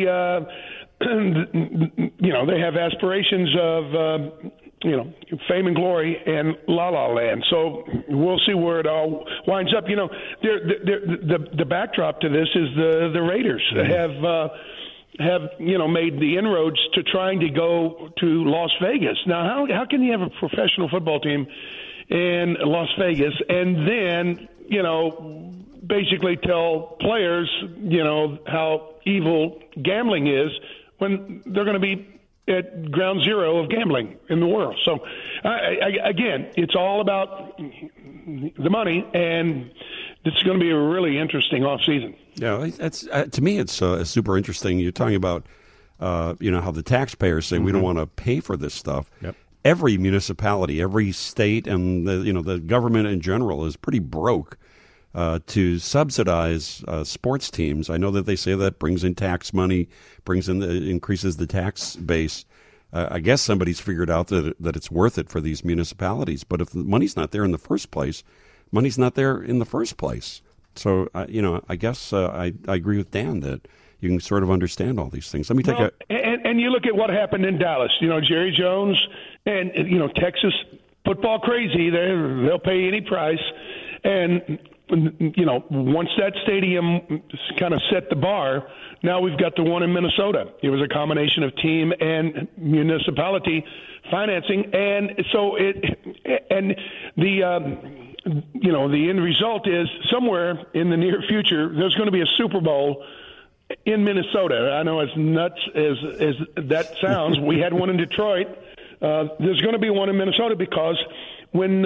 they have aspirations of, fame and glory and La La Land. So we'll see where it all winds up. The backdrop to this is the Raiders have made the inroads to trying to go to Las Vegas. Now, how can you have a professional football team in Las Vegas and then, basically tell players, how evil gambling is when they're going to be at ground zero of gambling in the world? So, again, it's all about the money, and it's going to be a really interesting offseason. Yeah, that's to me, it's super interesting. You're talking about, how the taxpayers say we don't want to pay for this stuff. Yep. Every municipality, every state, and the government in general is pretty broke to subsidize sports teams. I know that they say that brings in tax money, increases the tax base. I guess somebody's figured out that it's worth it for these municipalities. But if the money's not there in the first place, money's not there in the first place. So, I guess I agree with Dan that you can sort of understand all these things. Let me take and you look at what happened in Dallas. Jerry Jones and Texas football crazy. They'll pay any price. And once that stadium kind of set the bar, now we've got the one in Minnesota. It was a combination of team and municipality financing, and so the end result is somewhere in the near future there's going to be a Super Bowl in Minnesota. I know as nuts as that sounds, we had one in Detroit. There's going to be one in Minnesota because when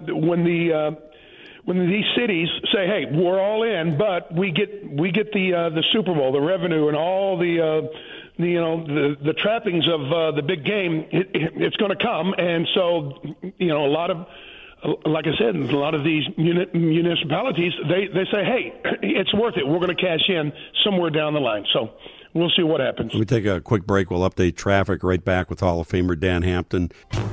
these cities say, "Hey, we're all in, but we get the Super Bowl, the revenue, and all the trappings of the big game," it's going to come, and so a lot of, like I said, a lot of these municipalities they say, "Hey, it's worth it. We're going to cash in somewhere down the line." So we'll see what happens. Let me take a quick break. We'll update traffic right back with Hall of Famer Dan Hampton.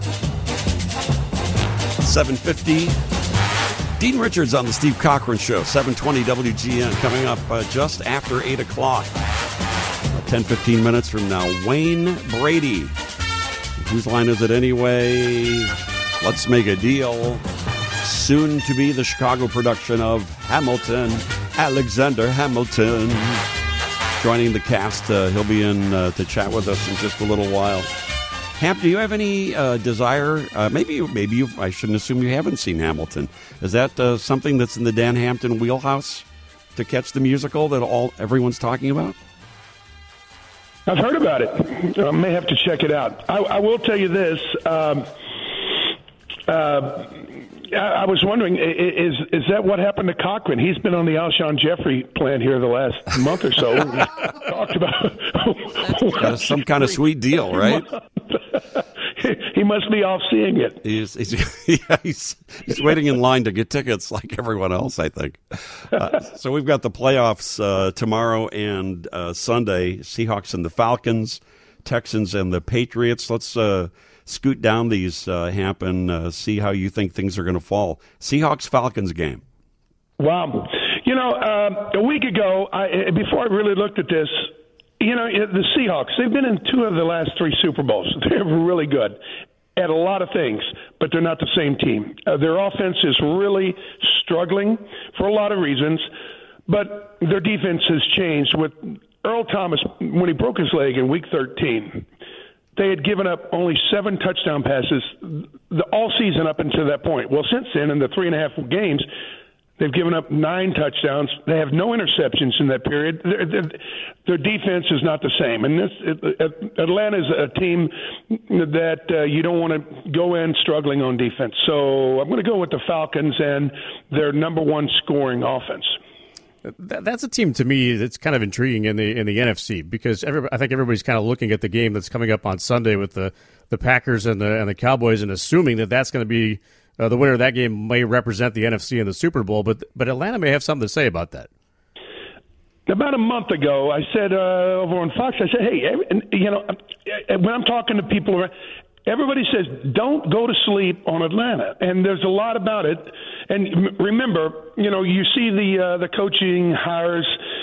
7:50. Dean Richards on the Steve Cochran Show, 720 WGN, coming up just after 8 o'clock. 10-15 minutes from now, Wayne Brady. Whose line is it anyway? Let's Make a Deal. Soon to be the Chicago production of Hamilton, Alexander Hamilton. Joining the cast, he'll be in to chat with us in just a little while. Hamp, do you have any desire? Maybe I shouldn't assume you haven't seen Hamilton. Is that something that's in the Dan Hampton wheelhouse to catch the musical that everyone's talking about? I've heard about it. I may have to check it out. I will tell you this. I was wondering, is that what happened to Cochran? He's been on the Alshon Jeffrey plan here the last month or so. We talked about some kind of sweet deal, right? He must be off seeing it. He's waiting in line to get tickets like everyone else, I think. So we've got the playoffs tomorrow and Sunday, Seahawks and the Falcons, Texans and the Patriots. Let's scoot down these, Hamp, and see how you think things are going to fall. Seahawks-Falcons game. Wow. A week ago, before I really looked at this, the Seahawks, they've been in 2 of the last 3 Super Bowls. They're really good at a lot of things, but they're not the same team. Their offense is really struggling for a lot of reasons, but their defense has changed. With Earl Thomas, when he broke his leg in Week 13, they had given up only 7 touchdown passes all season up until that point. Well, since then, in the 3.5 games, they've given up 9 touchdowns. They have no interceptions in that period. Their defense is not the same. And Atlanta is a team that you don't want to go in struggling on defense. So I'm going to go with the Falcons and their number 1 scoring offense. That's a team to me that's kind of intriguing in the NFC because I think everybody's kind of looking at the game that's coming up on Sunday with the Packers and the Cowboys and assuming that that's going to be the winner of that game may represent the NFC in the Super Bowl, but Atlanta may have something to say about that. About a month ago, I said over on Fox, I said, "Hey, when I'm talking to people, everybody says don't go to sleep on Atlanta," and there's a lot about it. And remember, you see the coaching hires.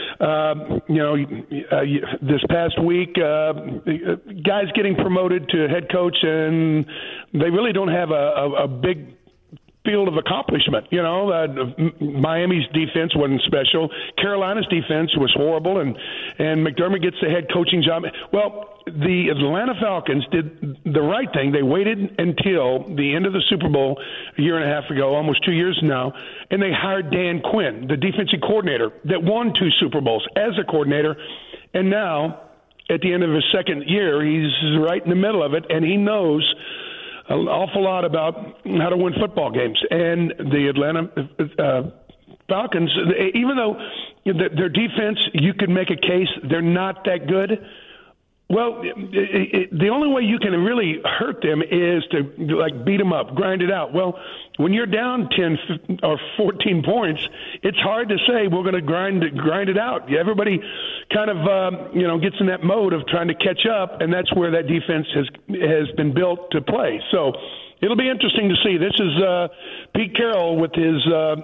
This past week, guys getting promoted to head coach, and they really don't have a big field of accomplishment. Miami's defense wasn't special. Carolina's defense was horrible, and McDermott gets the head coaching job. Well, the Atlanta Falcons did the right thing. They waited until the end of the Super Bowl a year and a half ago, almost 2 years now, and they hired Dan Quinn, the defensive coordinator that won 2 Super Bowls as a coordinator, and now at the end of his second year, he's right in the middle of it, and he knows an awful lot about how to win football games. And the Atlanta Falcons, even though their defense, you could make a case they're not that good. Well, the only way you can really hurt them is to beat them up, grind it out. Well, when you're down 10 or 14 points, it's hard to say we're going to grind it out. Everybody kind of gets in that mode of trying to catch up, and that's where that defense has been built to play. So it'll be interesting to see. This is Pete Carroll with his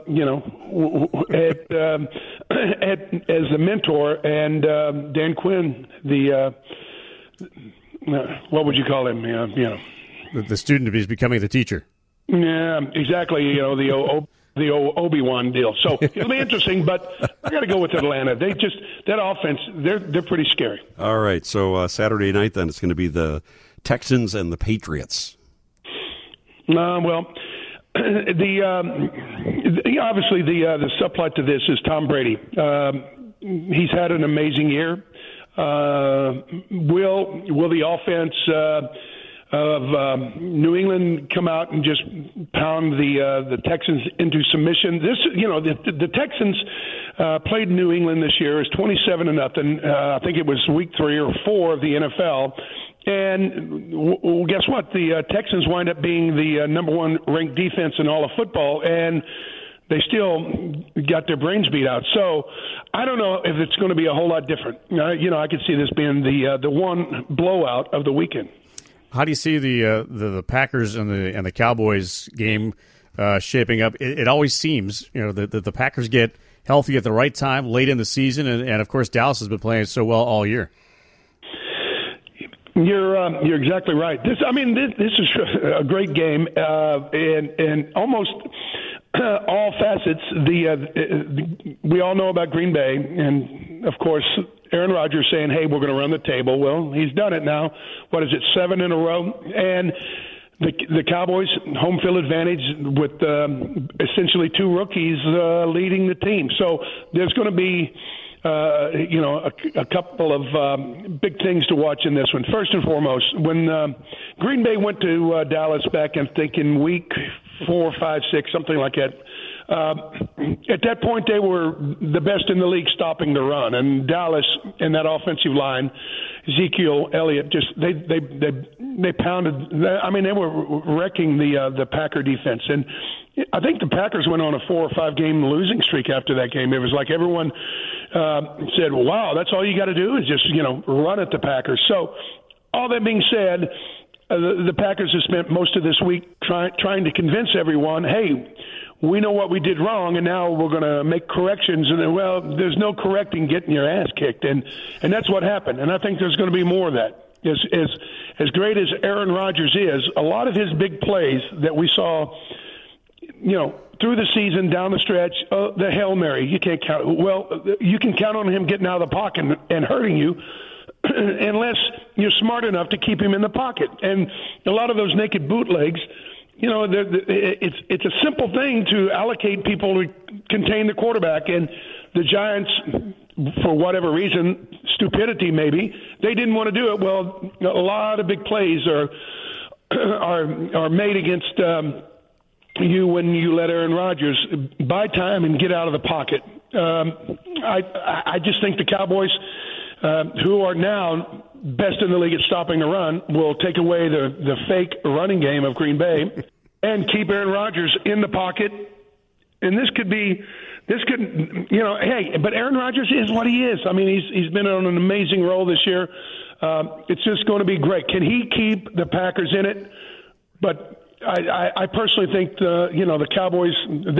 as the mentor, and Dan Quinn the. What would you call him? The student is becoming the teacher. Yeah, exactly. the Obi-Wan deal. So it'll be interesting, but I got to go with Atlanta. That offense, they're pretty scary. All right, so Saturday night then it's going to be the Texans and the Patriots. Well, obviously the subplot to this is Tom Brady. He's had an amazing year. Will the offense of New England come out and just pound the Texans into submission? The Texans played New England this year. It was 27-0. I think it was week 3 or 4 of the NFL. And guess what? The Texans wind up being the number 1 ranked defense in all of football, and they still got their brains beat out. So I don't know if it's going to be a whole lot different. I could see this being the one blowout of the weekend. How do you see the Packers and the Cowboys game shaping up? It always seems that the Packers get healthy at the right time late in the season, and of course Dallas has been playing so well all year. You're exactly right. This is a great game, and almost all facets. We all know about Green Bay, and of course Aaron Rodgers saying, "Hey, we're going to run the table." Well, he's done it now. What is it, 7 in a row? And the Cowboys home field advantage with essentially 2 rookies leading the team. So there's going to be a couple of big things to watch in this one. First and foremost, when Green Bay went to Dallas back, I'm thinking week 4, 5, 6, something like that. At that point, they were the best in the league stopping the run, and Dallas and that offensive line, Ezekiel Elliott, just they pounded. I mean, they were wrecking the Packer defense, and I think the Packers went on a 4 or 5 game losing streak after that game. It was like everyone said, well, "Wow, that's all you got to do is just run at the Packers." So, all that being said, the Packers have spent most of this week trying to convince everyone, "Hey, we know what we did wrong, and now we're going to make corrections." And then, well, there's no correcting getting your ass kicked, and that's what happened. And I think there's going to be more of that. As great as Aaron Rodgers is, a lot of his big plays that we saw, through the season, down the stretch, the Hail Mary, you can't count. Well, you can count on him getting out of the pocket and hurting you unless you're smart enough to keep him in the pocket. And a lot of those naked bootlegs, it's a simple thing to allocate people to contain the quarterback. And the Giants, for whatever reason, stupidity maybe, they didn't want to do it. Well, a lot of big plays are made against you when you let Aaron Rodgers buy time and get out of the pocket. I just think the Cowboys, who are now best in the league at stopping the run, will take away the fake running game of Green Bay and keep Aaron Rodgers in the pocket. And this could, hey, but Aaron Rodgers is what he is. I mean, he's been on an amazing roll this year. It's just going to be great. Can he keep the Packers in it? But I personally think the Cowboys,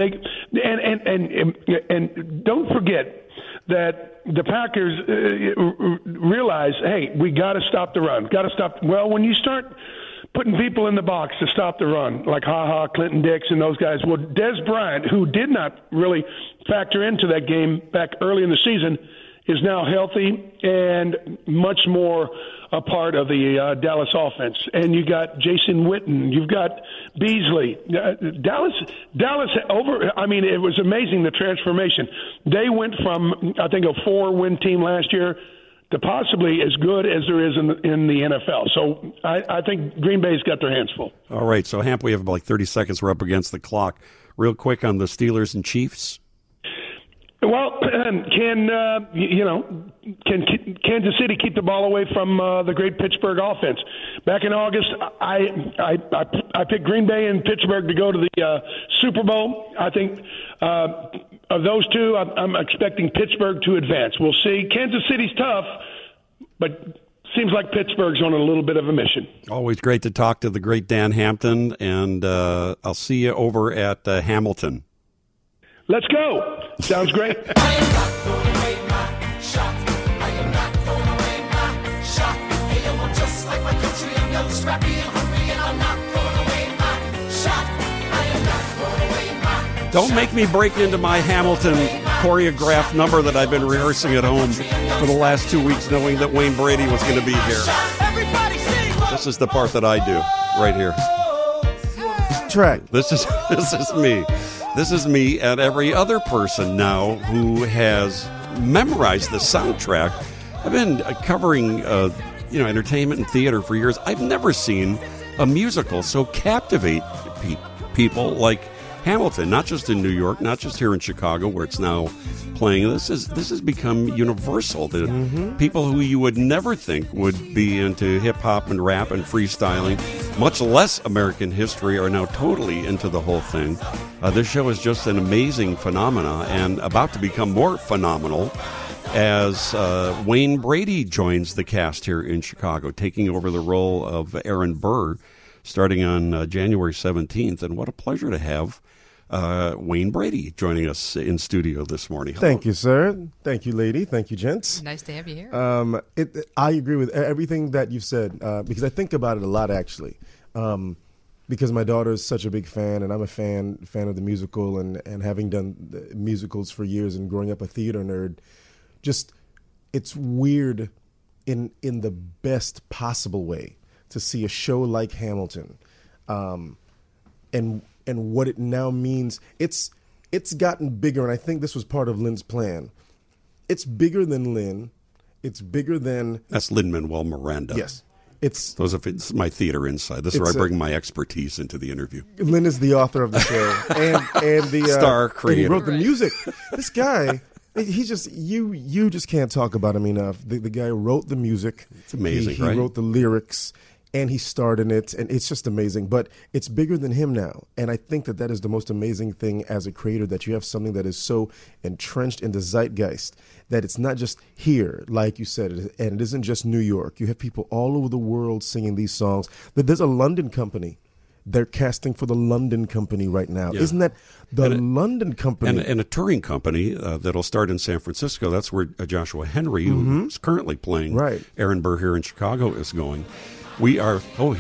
and don't forget that the Packers realize, hey, we got to stop the run. Got to stop. Well, when you start putting people in the box to stop the run, like Clinton Dix and those guys, well, Des Bryant, who did not really factor into that game back early in the season, is now healthy and much more a part of the Dallas offense. And you got Jason Witten, you've got Beasley. Dallas over. I mean, it was amazing, the transformation. They went from, I think, a 4-win team last year to possibly as good as there is in the NFL. So I think Green Bay's got their hands full. All right, so Hamp, we have like 30 seconds. We're up against the clock. Real quick on the Steelers and Chiefs. Well, can Kansas City keep the ball away from the great Pittsburgh offense? Back in August, I picked Green Bay and Pittsburgh to go to the Super Bowl. I think of those two, I'm expecting Pittsburgh to advance. We'll see. Kansas City's tough, but seems like Pittsburgh's on a little bit of a mission. Always great to talk to the great Dan Hampton, and I'll see you over at Hamilton. Let's go. Sounds great. I am not throwing away my shot. I am not throwing away my shot. Hey, I'm just like my country. I'm young, scrappy, and hungry, and I'm not throwing away my shot. I am not throwing away my Don't make me break into my Hamilton choreographed number that I've been rehearsing at home for the last 2 weeks, knowing that Wayne Brady was going to be here. This is the part that I do right here. Track. This is me. This is me and every other person now who has memorized the soundtrack. I've been covering entertainment and theater for years. I've never seen a musical so captivate people like Hamilton, not just in New York, not just here in Chicago, where it's now playing. This has become universal. The people who you would never think would be into hip-hop and rap and freestyling, much less American history, are now totally into the whole thing. This show is just an amazing phenomena and about to become more phenomenal as Wayne Brady joins the cast here in Chicago, taking over the role of Aaron Burr starting on January 17th. And what a pleasure to have Wayne Brady joining us in studio this morning. Hello. Thank you, sir. Thank you, lady. Thank you, gents. Nice to have you here. I agree with everything that you've said because I think about it a lot, actually. Because my daughter is such a big fan, and I'm a fan of the musical, and having done the musicals for years and growing up a theater nerd, just it's weird in the best possible way to see a show like Hamilton, and what it now means. It's gotten bigger, and I think this was part of Lin's plan. It's bigger than Lin. It's bigger than... That's Lin-Manuel Miranda. Yes. It's my theater inside. This is where I bring my expertise into the interview. Lin is the author of the show and the star creator. And he wrote the music. This guy, he just you just can't talk about him enough. The guy wrote the music. It's amazing, he right? He wrote the lyrics, and he starred in it, and it's just amazing. But it's bigger than him now, and I think that is the most amazing thing as a creator, that you have something that is so entrenched in the zeitgeist that it's not just here, like you said, and it isn't just New York. You have people all over the world singing these songs. There's a London company. They're casting for the London company right now. Yeah. Isn't that London company? And a touring company that'll start in San Francisco. That's where Joshua Henry, who's currently playing Aaron Burr here in Chicago, is going. We are,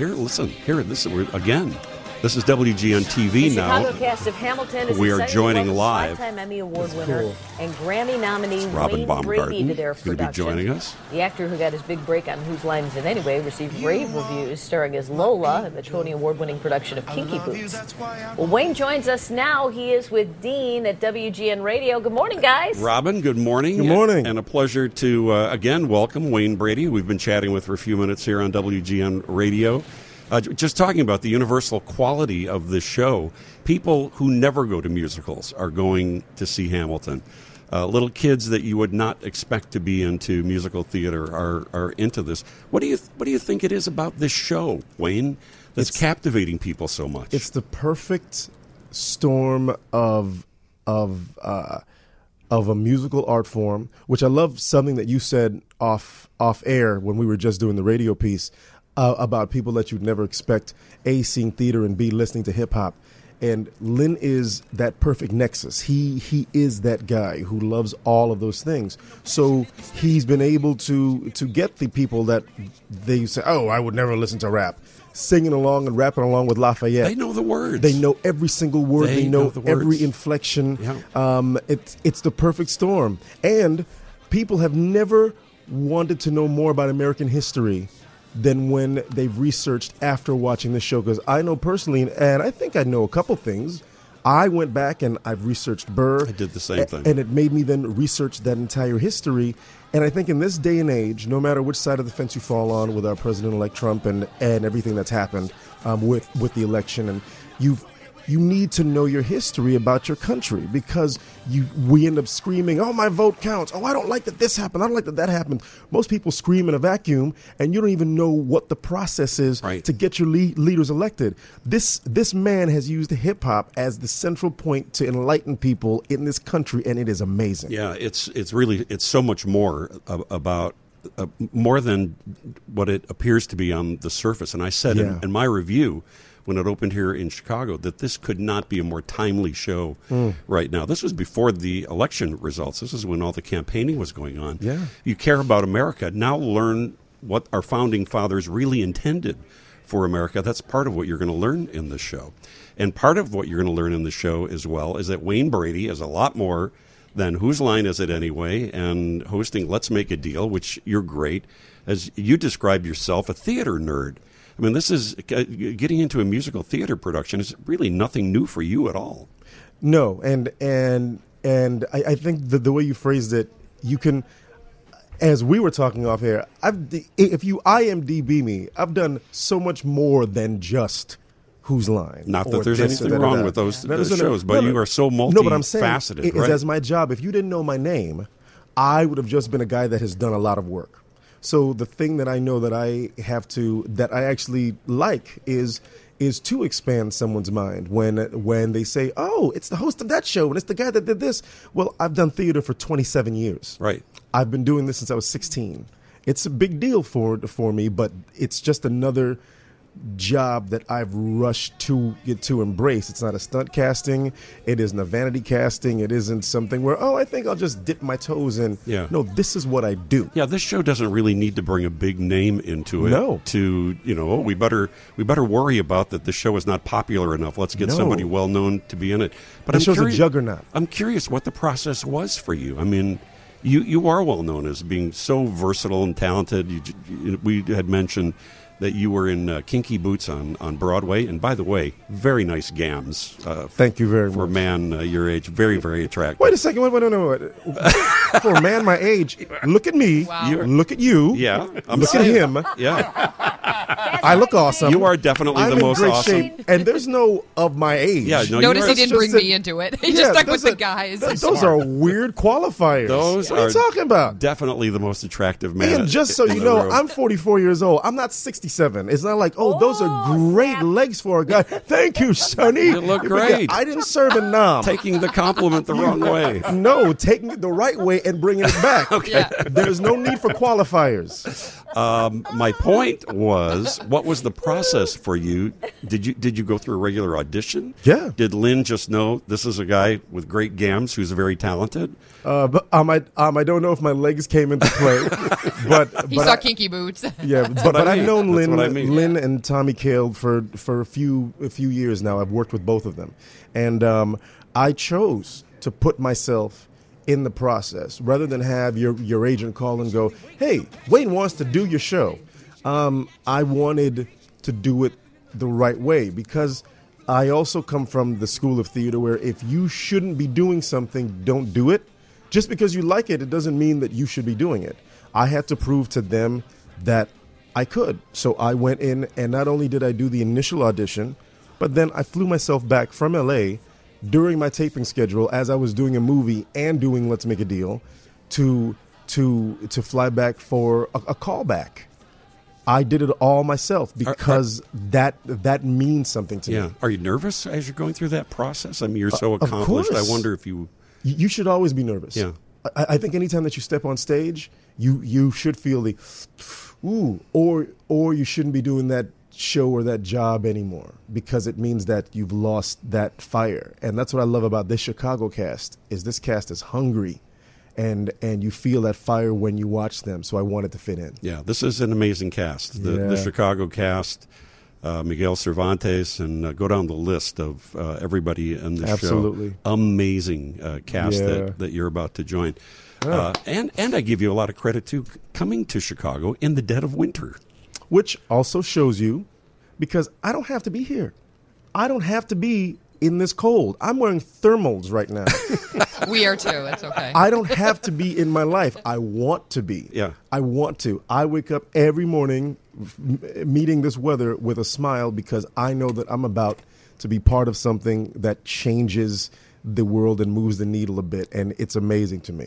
again. This is WGN TV now. The Chicago cast of Hamilton is we are joining live. Five-time Emmy Award winner and Grammy nominee Wayne Brady to their production. Going to be joining us. The actor who got his big break on Whose Line Is It Anyway received rave reviews, starring as Lola in the Tony Award-winning production of Kinky Boots. Well, Wayne joins us now. He is with Dean at WGN Radio. Good morning, guys. Robin, good morning. Good morning. And a pleasure to, again, welcome Wayne Brady, who we've been chatting with for a few minutes here on WGN Radio. Just talking about the universal quality of this show, people who never go to musicals are going to see Hamilton. Little kids that you would not expect to be into musical theater are into this. What do you think it is about this show, Wayne, that's captivating people so much? It's the perfect storm of a musical art form, which I love. Something that you said off air when we were just doing the radio piece. About people that you'd never expect, A, seeing theater, and B, listening to hip-hop. And Lin is that perfect nexus. He is that guy who loves all of those things. So he's been able to get the people that they say, oh, I would never listen to rap, singing along and rapping along with Lafayette. They know the words. They know every single word. They know the every inflection. Yeah. It's the perfect storm. And people have never wanted to know more about American history than when they've researched after watching this show. Because I know personally, and I think I know a couple things. I went back and I've researched Burr. I did the same thing. And it made me then research that entire history. And I think in this day and age, no matter which side of the fence you fall on with our President-elect Trump and everything that's happened with the election, and you need to know your history about your country, because we end up screaming, oh, my vote counts. Oh, I don't like that this happened. I don't like that happened. Most people scream in a vacuum, and you don't even know what the process is to get your leaders elected. This man has used hip-hop as the central point to enlighten people in this country, and it is amazing. Yeah, it's so much more about more than what it appears to be on the surface. And I said in my review, when it opened here in Chicago, that this could not be a more timely show right now. This was before the election results. This is when all the campaigning was going on. Yeah. You care about America. Now learn what our founding fathers really intended for America. That's part of what you're going to learn in this show. And part of what you're going to learn in the show as well is that Wayne Brady is a lot more than Whose Line Is It Anyway and hosting Let's Make a Deal, which you're great. As you described yourself, a theater nerd. I mean, this is getting into a musical theater production is really nothing new for you at all. No, and I think the way you phrased it, you can, as we were talking off here, if you IMDb me, I've done so much more than just Whose Line. Not that there's anything wrong with those shows, but you are so multifaceted. No, but I'm saying, right? as my job, if you didn't know my name, I would have just been a guy that has done a lot of work. So the thing that I know that that I actually like is to expand someone's mind when they say, oh, it's the host of that show and it's the guy that did this. Well, I've done theater for 27 years. Right. I've been doing this since I was 16. It's a big deal for me, but it's just another job that I've rushed to get to embrace. It's not a stunt casting. It isn't a vanity casting. It isn't something where, I think I'll just dip my toes in. Yeah. No, this is what I do. Yeah, this show doesn't really need to bring a big name into it. No. To, we better worry about that the show is not popular enough. Let's get somebody well known to be in it. But the show's a juggernaut. I'm curious what the process was for you. I mean, you are well known as being so versatile and talented. We had mentioned that you were in Kinky Boots on Broadway. And by the way, very nice gams. Thank you very much. For a man your age, very, very attractive. Wait a second. Wait. For a man my age, look at me. Wow. Look at you. Yeah. Look at him. Yeah. I look awesome. You are definitely the most great awesome. Shape, and there's no of my age. Yeah, no, Notice he didn't bring me into it. He just stuck with the guys. Those are weird qualifiers. Those what are you talking about? Definitely the most attractive man. And just so you know, I'm 44 years old. I'm not 67. It's not like, those are great legs for a guy. Thank you, Sonny. You look great. I didn't serve in Nam. Taking the compliment the wrong way. No, taking it the right way and bringing it back. Okay. Yeah. There's no need for qualifiers. My point was, what was the process for you? Did you go through a regular audition? Yeah. Did Lynn just know this is a guy with great gams who's very talented? But I don't know if my legs came into play, but He saw Kinky Boots. Yeah, but I've known That's what I mean. Lynn and Tommy Kail for a few years now. I've worked with both of them, and I chose to put myself in the process rather than have your agent call and go, "Hey, Wayne wants to do your show." I wanted to do it the right way because I also come from the school of theater where if you shouldn't be doing something, don't do it. Just because you like it doesn't mean that you should be doing it. I had to prove to them that I could. So I went in, and not only did I do the initial audition, but then I flew myself back from L.A. during my taping schedule as I was doing a movie and doing Let's Make a Deal to fly back for a callback. I did it all myself because that means something to me. Are you nervous as you're going through that process? I mean, you're so accomplished. Of course. I wonder if you... You should always be nervous. Yeah. I think anytime that you step on stage, you should feel the, ooh, or you shouldn't be doing that show or that job anymore because it means that you've lost that fire. And that's what I love about this Chicago cast is this cast is hungry. And you feel that fire when you watch them. So I wanted to fit in. Yeah, this is an amazing cast. The Chicago cast, Miguel Cervantes, and go down the list of everybody in the Absolutely. show. Amazing cast that you're about to join. Yeah. And I give you a lot of credit, too, coming to Chicago in the dead of winter. Which also shows you, because I don't have to be here. I don't have to be in this cold. I'm wearing thermals right now. We are too. It's okay. I don't have to be in my life. I want to be. Yeah. I want to. I wake up every morning meeting this weather with a smile because I know that I'm about to be part of something that changes the world and moves the needle a bit, and it's amazing to me.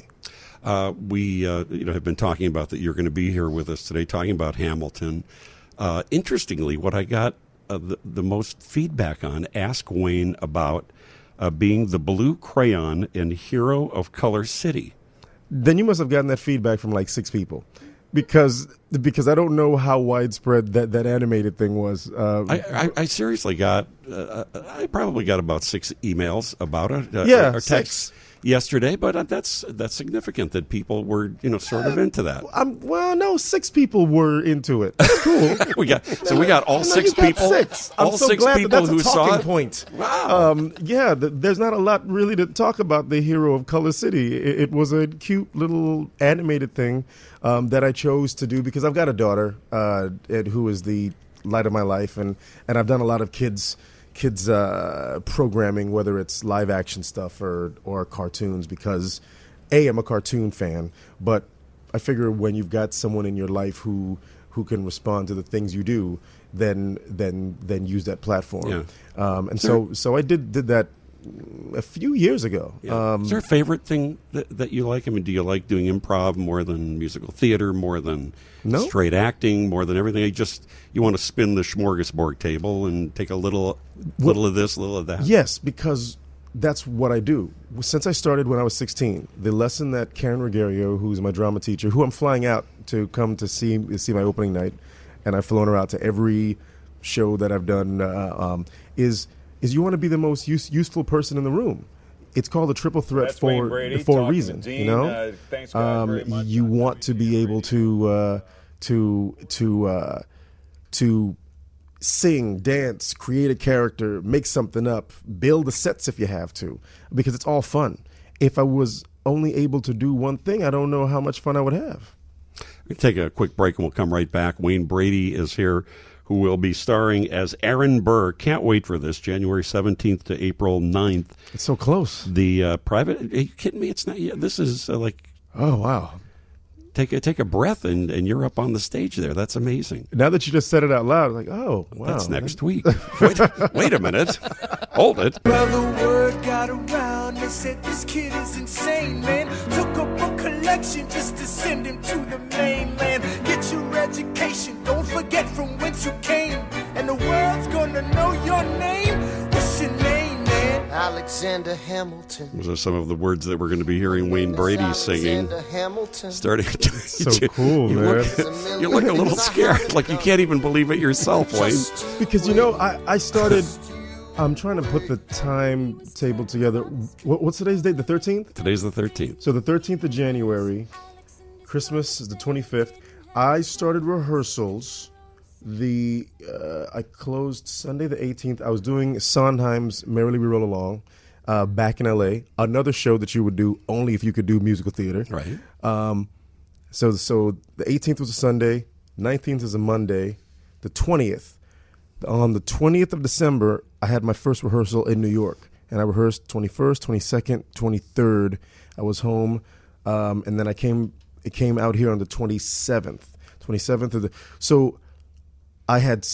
We have been talking about that you're going to be here with us today, talking about Hamilton. Interestingly, what I got the most feedback on, ask Wayne about being the blue crayon in Hero of Color City. Then you must have gotten that feedback from like 6 people. Because I don't know how widespread that animated thing was. I seriously got, I probably got about 6 emails about it. Yeah, or texts. yesterday, but that's significant that people were sort of into that. Well, no, 6 people were into it. That's cool. we got all 6 people. 6. All I'm so 6 glad people that's who a talking saw it. Point. Wow. There's not a lot really to talk about the hero of Color City. It was a cute little animated thing that I chose to do because I've got a daughter who is the light of my life, and I've done a lot of kids programming, whether it's live action stuff or cartoons, because I'm a cartoon fan, but I figure when you've got someone in your life who can respond to the things you do, then use that platform. Yeah. So I did that a few years ago. Yeah. Is there a favorite thing that you like? I mean, do you like doing improv more than musical theater, more than straight acting, more than everything? You want to spin the smorgasbord table and take a little of this, little of that? Yes, because that's what I do. Since I started when I was 16, the lesson that Karen Regario, who's my drama teacher, who I'm flying out to come to see my opening night, and I've flown her out to every show that I've done, is you want to be the most useful person in the room. It's called a triple threat for a reason. Thanks, guys, very much. You want to be able to sing, dance, create a character, make something up, build the sets if you have to, because it's all fun. If I was only able to do one thing, I don't know how much fun I would have. We'll take a quick break and we'll come right back. Wayne Brady is here, who will be starring as Aaron Burr. Can't wait for this, January 17th to April 9th. It's so close. The private, are you kidding me? It's not, this is like... Oh, wow. Take a breath and you're up on the stage there. That's amazing. Now that you just said it out loud, like, oh, wow. That's next week. Wait a minute. Hold it. Well, the word got around. They said this kid is insane, man. Took up a collection just to send him to the mainland. Get your education. Don't forget from whence you came. And the world's gonna know your name. What's your name, man? Alexander Hamilton. Those are some of the words that we're going to be hearing Wayne Brady singing. Hamilton. Starting. So cool, man. You look a little scared, like you can't even believe it yourself, Wayne. Because I started. I'm trying to put the timetable together. What's today's date? The 13th? Today's the 13th. So the 13th of January. Christmas is the 25th. I started rehearsals. I closed Sunday the 18th. I was doing Sondheim's Merrily We Roll Along back in L.A., another show that you would do only if you could do musical theater. Right. So the 18th was a Sunday, 19th is a Monday, the 20th. On the 20th of December, I had my first rehearsal in New York, and I rehearsed 21st, 22nd, 23rd. I was home, and then it came out here on the 27th. 27th so I had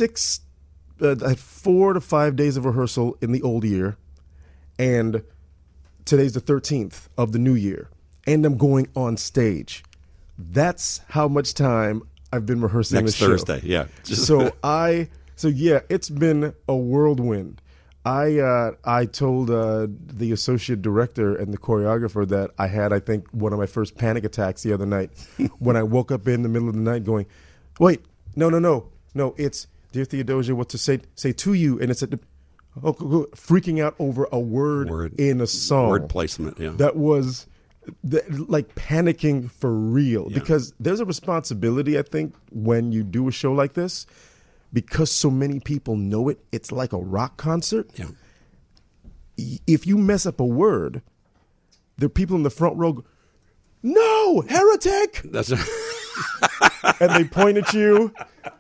4 to 5 days of rehearsal in the old year, and today's the 13th of the new year, and I'm going on stage. That's how much time I've been rehearsing next this Thursday, show. Yeah. So it's been a whirlwind. I told the associate director and the choreographer that I had, I think, one of my first panic attacks the other night when I woke up in the middle of the night going, wait, no, it's Dear Theodosia, what to say to you, and it's freaking out over a word in a song. Word placement, yeah. That was like panicking for real, because there's a responsibility, I think, when you do a show like this, because so many people know it. It's like a rock concert. Yeah. If you mess up a word, there are people in the front row go, no, heretic! That's and they point at you.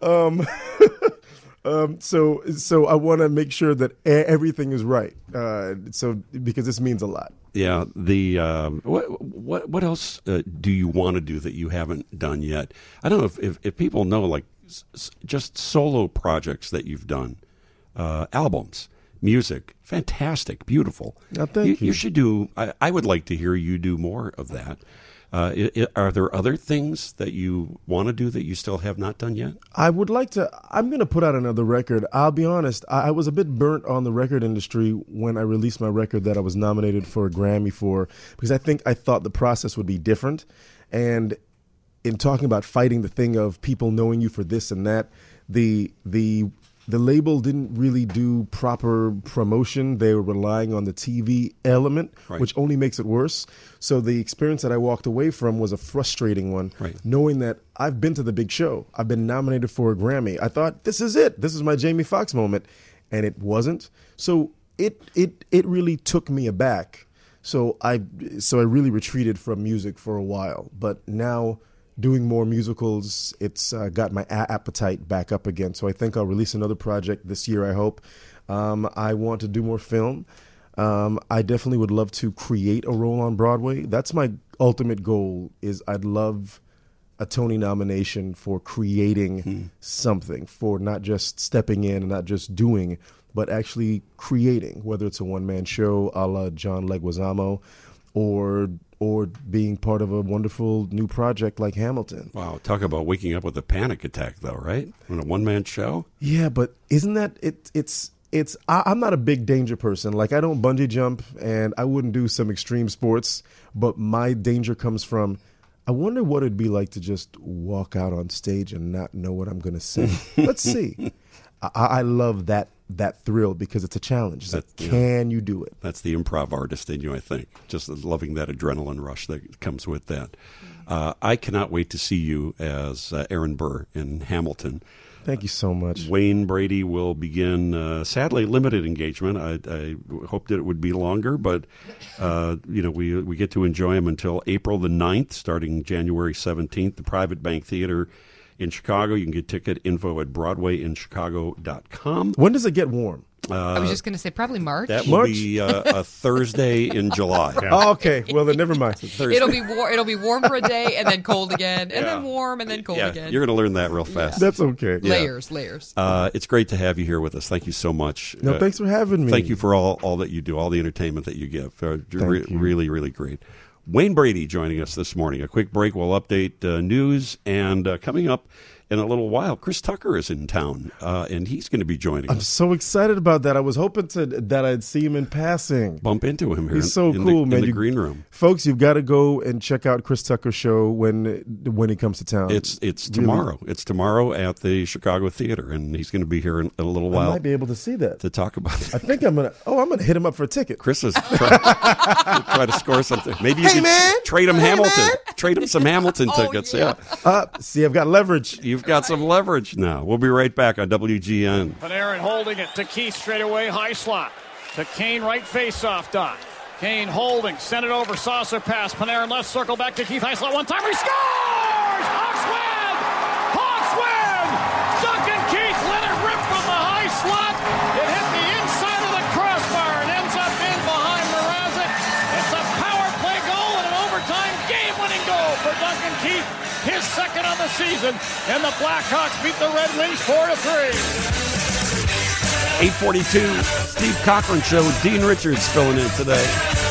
So I want to make sure that everything is right. Because this means a lot. Yeah. The what else do you want to do that you haven't done yet? I don't know if people know, like, just solo projects that you've done, albums, music, fantastic, beautiful. Thank you. You should do. I would like to hear you do more of that. Are there other things that you want to do that you still have not done yet? I would like to. I'm going to put out another record. I'll be honest. I was a bit burnt on the record industry when I released my record that I was nominated for a Grammy for, because I thought the process would be different. And in talking about fighting the thing of people knowing you for this and that, the the label didn't really do proper promotion. They were relying on the TV element, which only makes it worse. So the experience that I walked away from was a frustrating one, knowing that I've been to the big show. I've been nominated for a Grammy. I thought, this is it. This is my Jamie Foxx moment. And it wasn't. So it really took me aback. So I really retreated from music for a while. But now, doing more musicals, it's got my appetite back up again. So I think I'll release another project this year, I hope. I want to do more film. I definitely would love to create a role on Broadway. That's my ultimate goal, is I'd love a Tony nomination for creating something, for not just stepping in and not just doing, but actually creating, whether it's a one-man show a la John Leguizamo, or being part of a wonderful new project like Hamilton. Wow, talk about waking up with a panic attack, though, right? On a one-man show? Yeah, but isn't that I'm not a big danger person. Like, I don't bungee jump, and I wouldn't do some extreme sports, but my danger comes from, I wonder what it'd be like to just walk out on stage and not know what I'm going to say. Let's see. I love that thrill because it's a challenge. Can you do it? That's the improv artist in you, I think. Just loving that adrenaline rush that comes with that. I cannot wait to see you as Aaron Burr in Hamilton. Thank you so much. Wayne Brady will begin, sadly, limited engagement. I hoped that it would be longer, but we get to enjoy him until April the 9th, starting January 17th, the Private Bank Theater in Chicago. You can get ticket info at BroadwayInChicago.com. When does it get warm? I was just going to say probably March. That will be a Thursday in July. Yeah. Oh, okay. Well, then never mind. It'll be warm for a day and then cold again, and then warm and then cold again. You're going to learn that real fast. That's okay. Layers. It's great to have you here with us. Thank you so much. No, thanks for having me. Thank you for all that you do, all the entertainment that you give. Really, really great. Wayne Brady joining us this morning. A quick break. We'll update news, and coming up in a little while, Chris Tucker is in town, and he's going to be joining us. I'm so excited about that. I was hoping that I'd see him in passing. Bump into him here. He's so cool, man. In the green room. Folks, you've got to go and check out Chris Tucker's show when he comes to town. It's tomorrow. It's tomorrow at the Chicago Theater, and he's going to be here in a little while. I might be able to see that. To talk about that. I think I'm going to hit him up for a ticket. Chris is try to score something. Maybe you can trade him Hamilton. Man. Trade him some Hamilton tickets. Yeah. See, I've got leverage. You've got some leverage now. We'll be right back on WGN. Panarin holding it to Keith straight away, high slot. To Kane, right face-off dot. Kane holding, send it over, saucer pass. Panarin left circle, back to Keith, high slot, one time, he scores! Hawks win! Hawks win! Duncan Keith let it rip from the high slot. It hit the inside of the crossbar and ends up in behind Mrazek. It's a power play goal and an overtime game-winning goal for Duncan Keith. His second on the season, and the Blackhawks beat the Red Wings 4-3. 8:42, Steve Cochran Show. Dean Richards filling in today.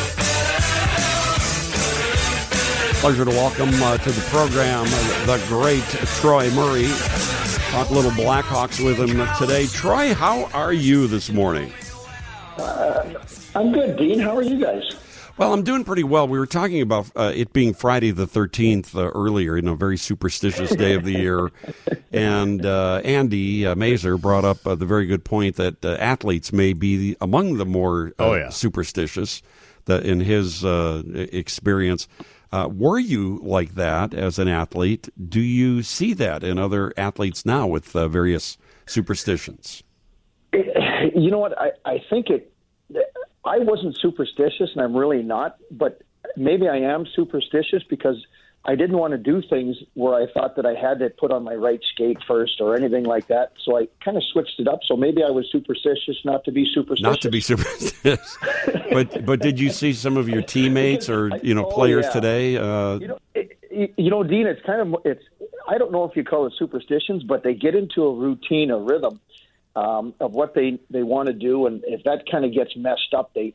Pleasure to welcome to the program the great Troy Murray. Talk a little Blackhawks with him today. Troy, how are you this morning? I'm good, Dean. How are you guys? Well, I'm doing pretty well. We were talking about it being Friday the 13th earlier, a very superstitious day of the year. And Andy Mazer brought up the very good point that athletes may be among the more superstitious in his experience. Were you like that as an athlete? Do you see that in other athletes now with various superstitions? You know what? I think I wasn't superstitious, and I'm really not, but maybe I am superstitious because I didn't want to do things where I thought that I had to put on my right skate first or anything like that. So I kind of switched it up. So maybe I was superstitious not to be superstitious. Not to be superstitious. but did you see some of your teammates or players today? Dean, it's kind of I don't know if you call it superstitions, but they get into a routine, a rhythm of what they want to do, and if that kind of gets messed up, they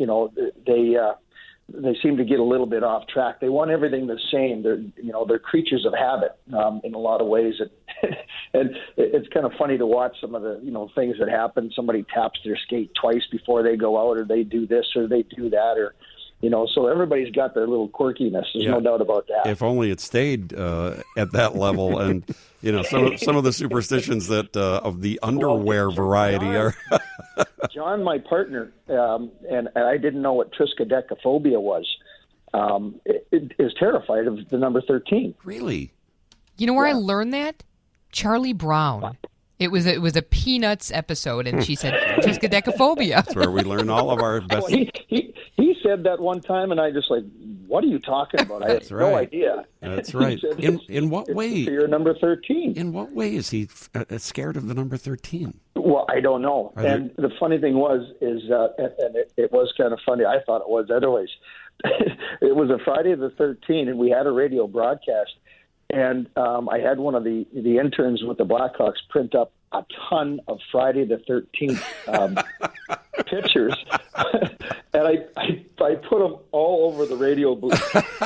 seem to get a little bit off track. They want everything the same. They're creatures of habit in a lot of ways, and it's kind of funny to watch some of the things that happen. Somebody taps their skate twice before they go out, or they do this or they do that, or So everybody's got their little quirkiness. There's no doubt about that. If only it stayed at that level, and some of the superstitions that of the underwear variety are. John, my partner, and I didn't know what triskaidekaphobia was. Is terrified of the number 13. Really? You know where I learned that? Charlie Brown. It was a Peanuts episode, and she said triskaidekaphobia. That's where we learn all of our best. Well, he said that one time, and I just like, what are you talking about? I had no idea. That's right. In what way? You're number 13. In what way is he scared of the number 13? Well, I don't know. And the funny thing is it was kind of funny. I thought it was anyways. It was a Friday the 13th, and we had a radio broadcast. And I had one of the interns with the Blackhawks print up a ton of Friday the 13th pictures, and I put them all over the radio booth.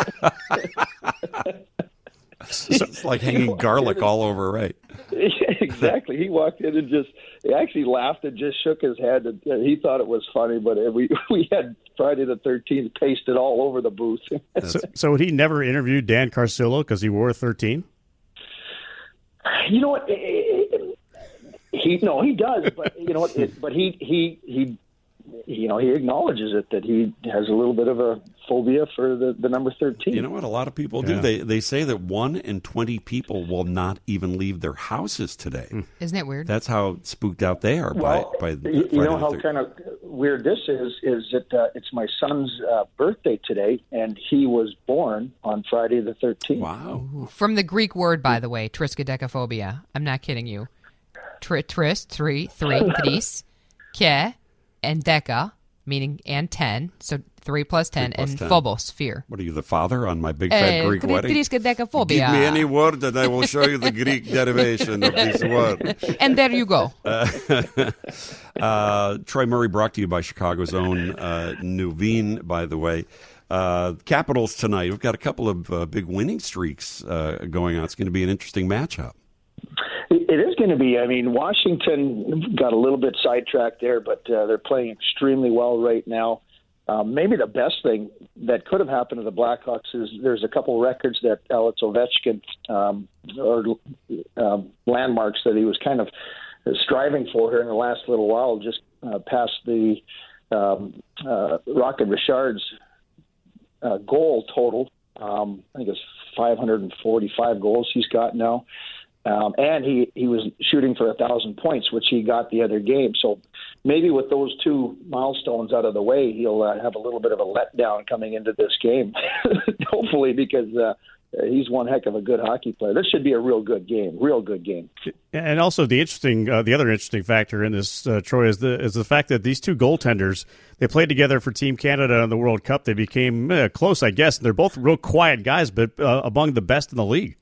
So it's like hanging garlic all over, right? Exactly. He walked in and he actually laughed and just shook his head. And he thought it was funny, but we had Friday the 13th pasted all over the booth. So would he never interview Dan Carcillo because he wore 13? You know what? He does, but you know what? But he acknowledges it that he has a little bit of a phobia for the number 13. You know what? A lot of people do. They say that 1 in 20 people will not even leave their houses today. Isn't that weird? That's how spooked out they are by the you know how kind of weird this is that it's my son's birthday today, and he was born on Friday the 13th. Wow. From the Greek word, by the way, triskaidekaphobia. I'm not kidding you. Tris, three, tris, ke, and deca, meaning and 10, so 3 plus 10, and 10. phobos, fear. What are you, the father on my big fat Greek wedding? Triskaidekaphobia. Give me any word and I will show you the Greek derivation of this word. And there you go. Troy Murray brought to you by Chicago's own Nuveen, by the way. Capitals tonight. We've got a couple of big winning streaks going on. It's going to be an interesting matchup. It is going to be. I mean, Washington got a little bit sidetracked there, but they're playing extremely well right now. Maybe the best thing that could have happened to the Blackhawks is there's a couple records that Alex Ovechkin, or landmarks that he was kind of striving for here in the last little while, just past the Rocket Richard's goal total. I think it's 545 goals he's got now. And he was shooting for 1,000 points, which he got the other game. So maybe with those two milestones out of the way, he'll have a little bit of a letdown coming into this game, hopefully, because he's one heck of a good hockey player. This should be a real good game. And also the other interesting factor in this, Troy, is the fact that these two goaltenders, they played together for Team Canada in the World Cup. They became close, I guess. They're both real quiet guys, but among the best in the league.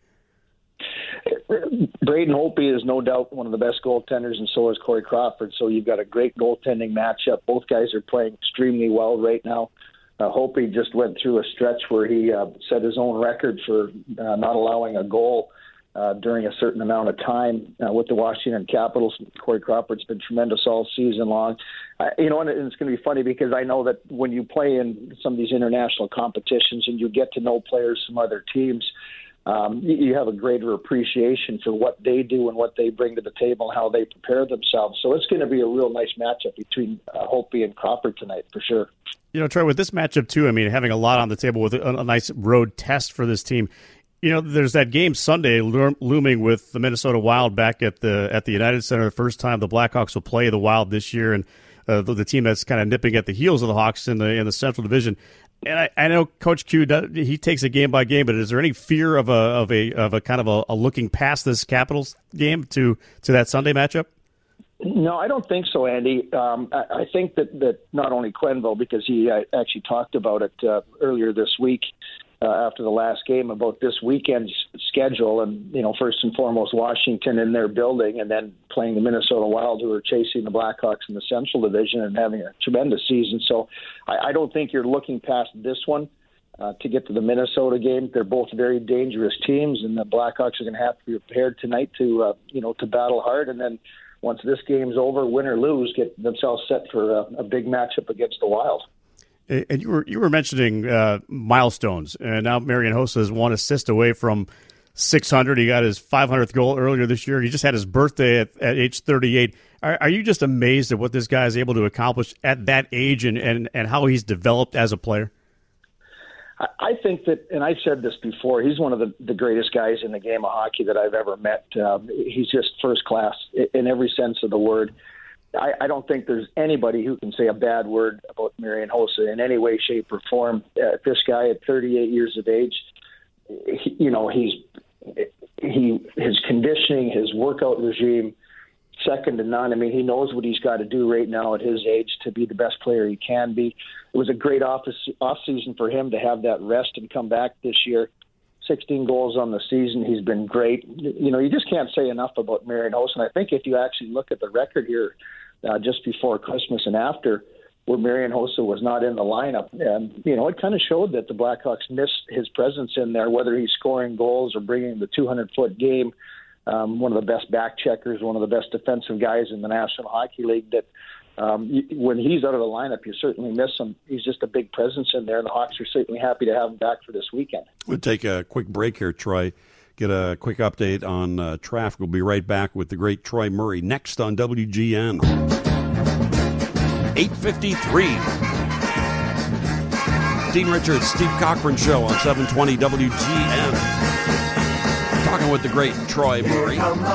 Braden Holtby is no doubt one of the best goaltenders, and so is Corey Crawford. So you've got a great goaltending matchup. Both guys are playing extremely well right now. Holtby just went through a stretch where he set his own record for not allowing a goal during a certain amount of time with the Washington Capitals. Corey Crawford's been tremendous all season long. And it's going to be funny because I know that when you play in some of these international competitions and you get to know players from other teams, you have a greater appreciation for what they do and what they bring to the table and how they prepare themselves. So it's going to be a real nice matchup between Holtby and Crawford tonight for sure. Troy, with this matchup too, I mean, having a lot on the table with a nice road test for this team. There's that game Sunday looming with the Minnesota Wild back at the United Center. The first time the Blackhawks will play the Wild this year, and the team that's kind of nipping at the heels of the Hawks in the Central Division. And I know Coach Q, he takes it game by game, but is there any fear of a kind of a looking past this Capitals game to that Sunday matchup? No, I don't think so, Andy. I think that not only Quenneville, because he actually talked about it earlier this week after the last game about this weekend's schedule, and first and foremost Washington in their building, and then playing the Minnesota Wild, who are chasing the Blackhawks in the Central Division and having a tremendous season. So I don't think you're looking past this one to get to the Minnesota game. They're both very dangerous teams, and the Blackhawks are going to have to be prepared tonight to battle hard, and then once this game's over, win or lose, get themselves set for a big matchup against the Wild. And you were mentioning milestones, and now Marian Hossa is one assist away from 600. He got his 500th goal earlier this year. He just had his birthday at age 38. Are you just amazed at what this guy is able to accomplish at that age and how he's developed as a player? I think that, and I've said this before, he's one of the greatest guys in the game of hockey that I've ever met. He's just first class in every sense of the word. I don't think there's anybody who can say a bad word about Marian Hossa in any way, shape, or form. This guy at 38 years of age, his conditioning, his workout regime, second to none. I mean, he knows what he's got to do right now at his age to be the best player he can be. It was a great off season for him to have that rest and come back this year. 16 goals on the season. He's been great. You just can't say enough about Marian Hossa. And I think if you actually look at the record here just before Christmas and after, where Marian Hossa was not in the lineup, it kind of showed that the Blackhawks missed his presence in there, whether he's scoring goals or bringing the 200-foot game. One of the best back checkers, one of the best defensive guys in the National Hockey League, that when he's out of the lineup, you certainly miss him. He's just a big presence in there, and the Hawks are certainly happy to have him back for this weekend. We'll take a quick break here, Troy. Get a quick update on traffic. We'll be right back with the great Troy Murray next on WGN. 8:53. Dean Richards, Steve Cochran Show on 720 WGN. Talking with the great Troy Murray.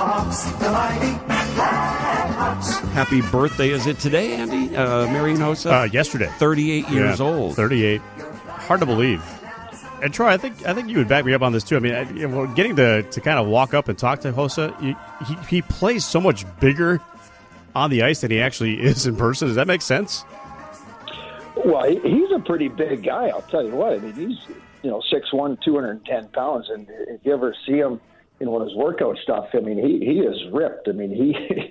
Happy birthday. Is it today, Andy? Marian Hossa? Yesterday. 38 years old. 38. Hard to believe. And Troy, I think you would back me up on this too. I mean, getting to kind of walk up and talk to Hossa, he plays so much bigger on the ice than he actually is in person. Does that make sense? Well, he's a pretty big guy. I'll tell you what. I mean, he's 6'1", 210 pounds, and if you ever see him, on his workout stuff, I mean, he is ripped. I mean, he,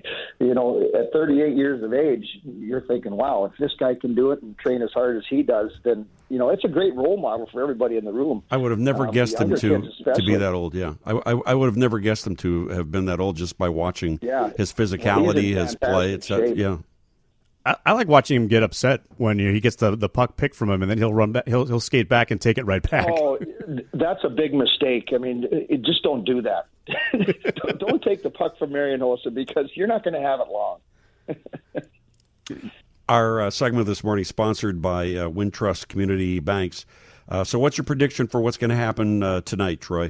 at 38 years of age, you're thinking, wow, if this guy can do it and train as hard as he does, then, it's a great role model for everybody in the room. I would have never guessed him to be that old, yeah. I would have never guessed him to have been that old just by watching his physicality, his play, etc. Yeah. I like watching him get upset when he gets the puck picked from him, and then he'll run back. He'll skate back and take it right back. Oh, that's a big mistake. I mean, just don't do that. Don't take the puck from Marian Hossa, because you're not going to have it long. Our segment this morning sponsored by Wintrust Community Banks. So, what's your prediction for what's going to happen tonight, Troy?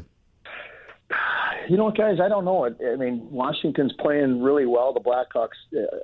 You know what, guys? I don't know. I mean, Washington's playing really well. The Blackhawks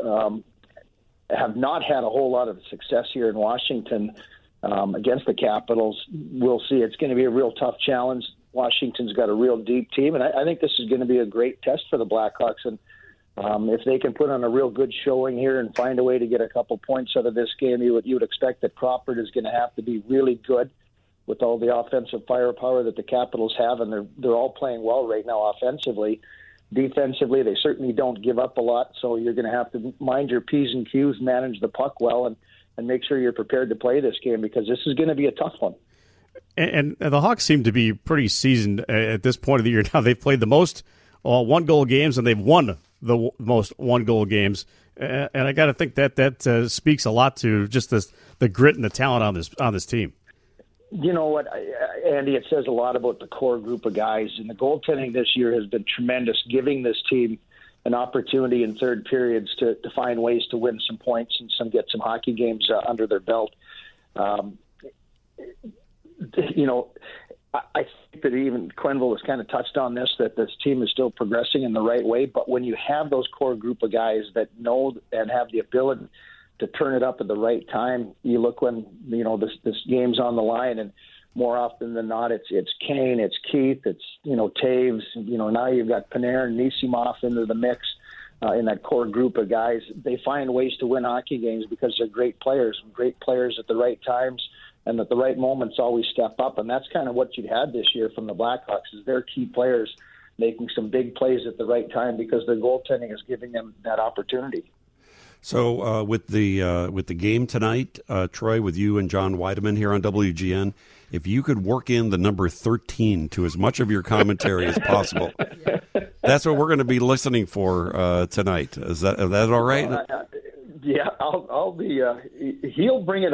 have not had a whole lot of success here in Washington against the Capitals. We'll see. It's going to be a real tough challenge. Washington's got a real deep team, and I think this is going to be a great test for the Blackhawks. And if they can put on a real good showing here and find a way to get a couple points out of this game, you would expect that Crawford is going to have to be really good with all the offensive firepower that the Capitals have, and they're all playing well right now offensively. Defensively, they certainly don't give up a lot, so you're going to have to mind your P's and Q's, manage the puck well, and make sure you're prepared to play this game, because this is going to be a tough one. And the Hawks seem to be pretty seasoned at this point of the year now. They've played the most one-goal games, and they've won the most one-goal games. And I got to think that speaks a lot to just the grit and the talent on this team. You know what, Andy, it says a lot about the core group of guys. And the goaltending this year has been tremendous, giving this team an opportunity in third periods to find ways to win some points and get some hockey games under their belt. I think that even Quenneville has kind of touched on this, that this team is still progressing in the right way. But when you have those core group of guys that know and have the ability to turn it up at the right time, you look when, this game's on the line, and more often than not, it's Kane, it's Keith, it's, Taves, now you've got Panarin, Nisimov into the mix in that core group of guys. They find ways to win hockey games because they're great players at the right times, and at the right moments always step up. And that's kind of what you had this year from the Blackhawks, is their key players making some big plays at the right time because their goaltending is giving them that opportunity. So with the game tonight, Troy, with you and John Weideman here on WGN, if you could work in the number 13 to as much of your commentary as possible, that's what we're going to be listening for tonight. Is that all right? Yeah, I'll be. He'll bring it up.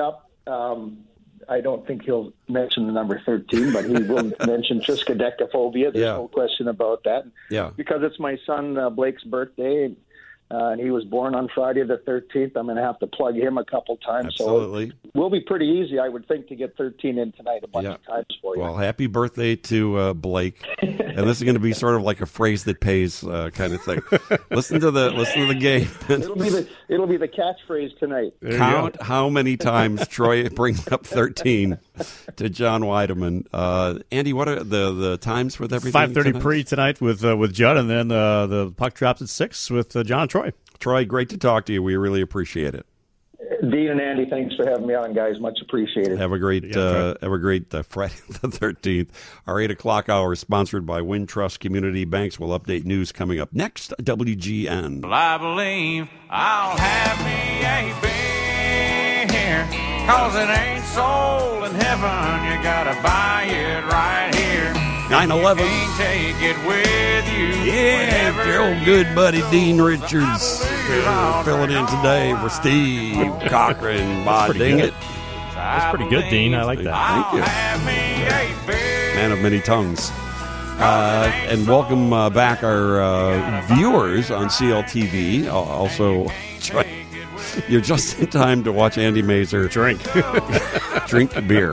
I don't think he'll mention the number 13, but he will mention triskaidekaphobia. There's no question about that. Yeah. Because it's my son Blake's birthday, and he was born on Friday the 13th. I'm going to have to plug him a couple times. Absolutely. So it will be pretty easy, I would think, to get 13 in tonight a bunch of times for you. Well, happy birthday to Blake. And this is going to be sort of like a phrase that pays kind of thing. Listen to the game. It'll be the catchphrase tonight. Count how many times Troy brings up 13 to John Weideman. Andy, what are the times with everything? 5:30 pre tonight with Judd, and then the puck drops at 6 with John and Troy. Troy, great to talk to you. We really appreciate it. Dean and Andy, thanks for having me on, guys. Much appreciated. Have a great Friday the 13th. Our 8 o'clock hour is sponsored by Wintrust Community Banks. We'll update news coming up next. WGN. Well, I believe I'll have me a beer, 'cause it ain't sold in heaven. You gotta buy it right here. 9/11. Take it with you. Yeah, your old good buddy Dean Richards filling in today for Steve Cochran. Dang it. That's pretty good, Dean. I like that. Thank you. Man of many tongues. And welcome back our viewers on CLTV. Also, you're just in time to watch Andy Mazer drink beer.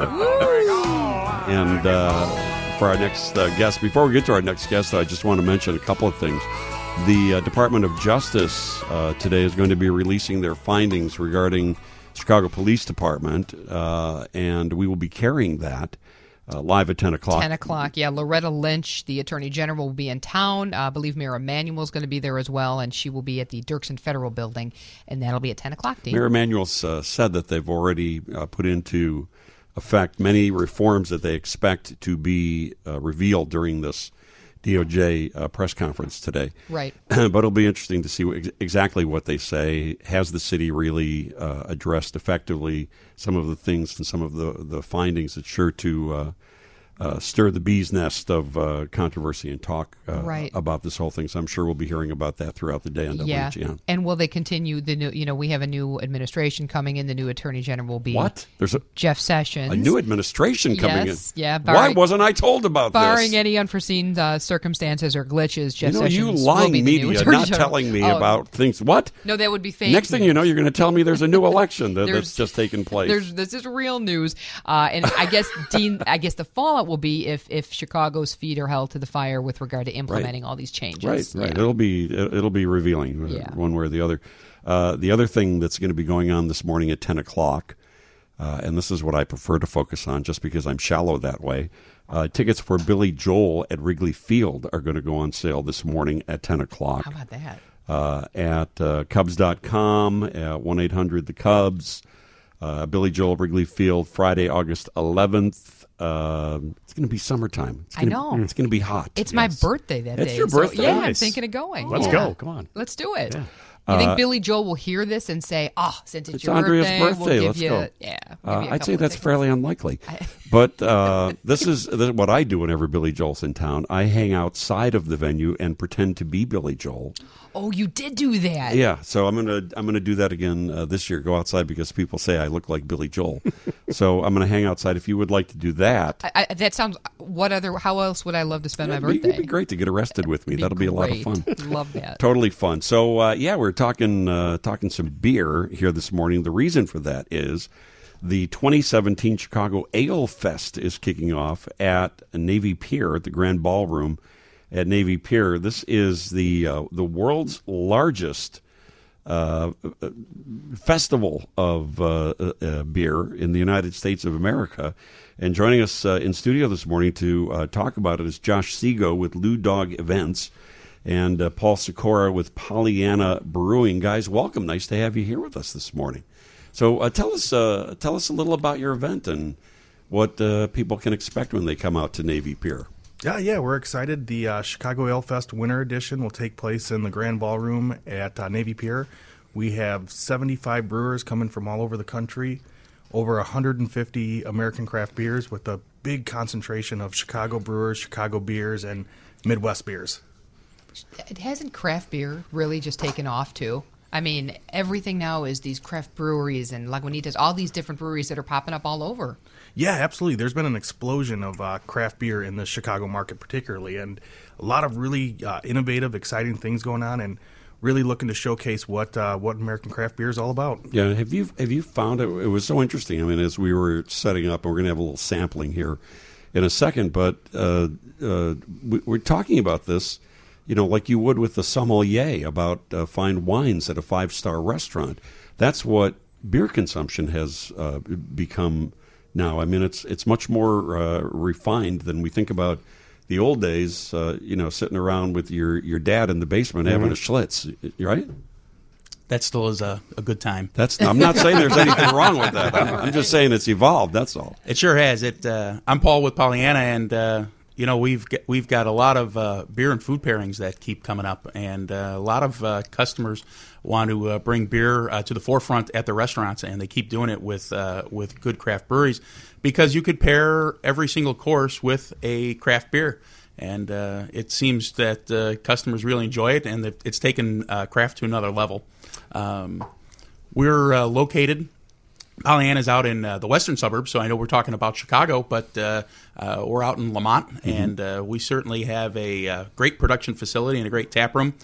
And for our next guest, before we get to our next guest, I just want to mention a couple of things. The Department of Justice today is going to be releasing their findings regarding Chicago Police Department, and we will be carrying that live at 10 o'clock. 10 o'clock, yeah. Loretta Lynch, the Attorney General, will be in town. I believe Mayor Emanuel is going to be there as well, and she will be at the Dirksen Federal Building, and that'll be at 10 o'clock, Dean. Mayor Emanuel's said that they've already put into effect many reforms that they expect to be revealed during this DOJ press conference today. Right. But it'll be interesting to see exactly what they say. Has the city really addressed effectively some of the things and some of the findings? It's sure to stir the bee's nest of controversy and talk about this whole thing. So I'm sure we'll be hearing about that throughout the day on WGN. Yeah. And will they continue the new? We have a new administration coming in. The new Attorney General will be There's Jeff Sessions. A new administration coming in. Yeah. Why wasn't I told about this? Barring any unforeseen circumstances or glitches, Jeff Sessions you lying will be the media, new Attorney not General. telling me about things. What? No, that would be fake. Next thing you know, you're going to tell me there's a new election that's just taken place. This is real news, and I guess Dean. I guess the fallout will be if Chicago's feet are held to the fire with regard to implementing all these changes. Right. It'll be revealing one way or the other. The other thing that's going to be going on this morning at 10 o'clock, and this is what I prefer to focus on just because I'm shallow that way, tickets for Billy Joel at Wrigley Field are going to go on sale this morning at 10 o'clock. How about that? At Cubs.com, at 1-800-THE-CUBS. Billy Joel, Wrigley Field, Friday, August 11th. It's going to be summertime. I know. It's going to be hot. It's my birthday that day. It's your birthday? So, yeah, Nice. I'm thinking of going. Let's go. Come on. Let's do it. Yeah. You think Billy Joel will hear this and say, since it's your Andrea's birthday, birthday. we'll give Let's you, go. yeah, I'd say that's fairly unlikely. But this is what I do whenever Billy Joel's in town. I hang outside of the venue and pretend to be Billy Joel. Oh, you did do that. Yeah, so I'm gonna do that again this year. Go outside because people say I look like Billy Joel. So I'm gonna hang outside. If you would like to do that, that sounds. How else would I love to spend my birthday? It'd be great to get arrested with me. That'll be a lot of fun. Love that. Totally fun. So we're talking some beer here this morning. The reason for that is the 2017 Chicago Ale Fest is kicking off at Navy Pier at the Grand Ballroom at Navy Pier. This is the world's largest festival of beer in the United States of America. And joining us in studio this morning to talk about it is Josh Sego with Lou Dog Events and Paul Sikora with Pollyanna Brewing. Guys, welcome. Nice to have you here with us this morning. So tell us a little about your event and what people can expect when they come out to Navy Pier. Yeah, we're excited. The Chicago Ale Fest Winter Edition will take place in the Grand Ballroom at Navy Pier. We have 75 brewers coming from all over the country, over 150 American craft beers with a big concentration of Chicago brewers, Chicago beers, and Midwest beers. Hasn't craft beer really just taken off, too? I mean, everything now is these craft breweries and Lagunitas, all these different breweries that are popping up all over. Yeah, absolutely. There's been an explosion of craft beer in the Chicago market particularly, and a lot of really innovative, exciting things going on, and really looking to showcase what American craft beer is all about. Yeah, have you found it? It was so interesting. I mean, as we were setting up, and we're going to have a little sampling here in a second, but we're talking about this, like you would with the sommelier about fine wines at a 5-star restaurant. That's what beer consumption has become now. I mean, it's much more refined than we think about the old days, sitting around with your dad in the basement having a Schlitz, right? That still is a good time. I'm not saying there's anything wrong with that. I'm just saying it's evolved. That's all. It sure has. I'm Paul with Pollyanna, and we've got a lot of beer and food pairings that keep coming up, and a lot of customers want to bring beer to the forefront at the restaurants, and they keep doing it with good craft breweries, because you could pair every single course with a craft beer. And it seems that customers really enjoy it, and it's taken craft to another level. We're located, Pollyanna's out in the western suburbs, so I know we're talking about Chicago, but we're out in Lamont, and we certainly have a great production facility and a great tap room,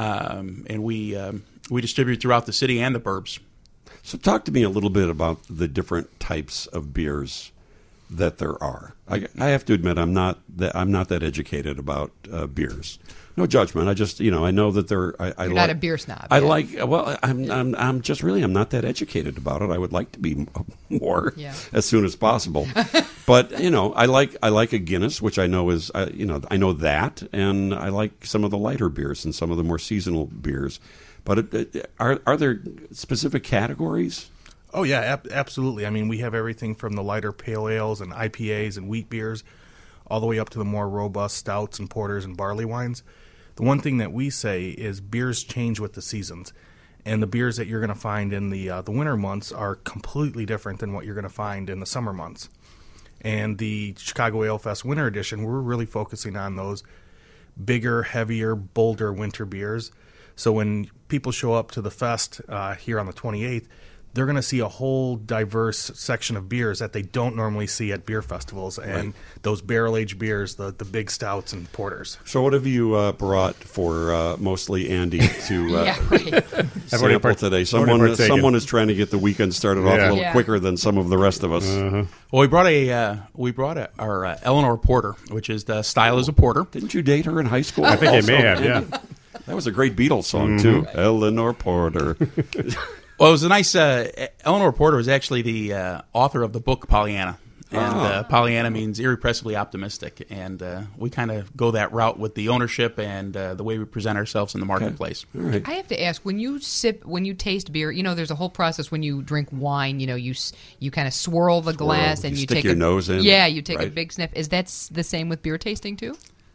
and we distribute throughout the city and the burbs. So talk to me a little bit about the different types of beers that there are. I have to admit, I'm not that educated about beers. No judgment. I just, I know that there. You're not a beer snob. I like. Well, I'm just really. I'm not that educated about it. I would like to be more as soon as possible. But I like a Guinness, which I know is. I know that, and I like some of the lighter beers and some of the more seasonal beers. But are there specific categories? Oh, yeah, absolutely. I mean, we have everything from the lighter pale ales and IPAs and wheat beers all the way up to the more robust stouts and porters and barley wines. The one thing that we say is beers change with the seasons, and the beers that you're going to find in the winter months are completely different than what you're going to find in the summer months. And the Chicago Ale Fest Winter Edition, we're really focusing on those bigger, heavier, bolder winter beers. So when people show up to the fest here on the 28th, they're going to see a whole diverse section of beers that they don't normally see at beer festivals, and those barrel-aged beers, the big stouts and porters. So what have you brought for mostly Andy to sample today? Someone is trying to get the weekend started off a little quicker than some of the rest of us. Well, we brought our Eleanor Porter, which is the style as a porter. Didn't you date her in high school? I think I may have, yeah. That was a great Beatles song, too. Eleanor Porter. Well, it was a nice. Eleanor Porter was actually the author of the book Pollyanna, and Pollyanna means irrepressibly optimistic, and we kind of go that route with the ownership and the way we present ourselves in the marketplace. All right. I have to ask, when you taste beer, there's a whole process when you drink wine. You kind of swirl the glass and you stick take your nose in. Yeah, you take a big sniff. Is that the same with beer tasting too?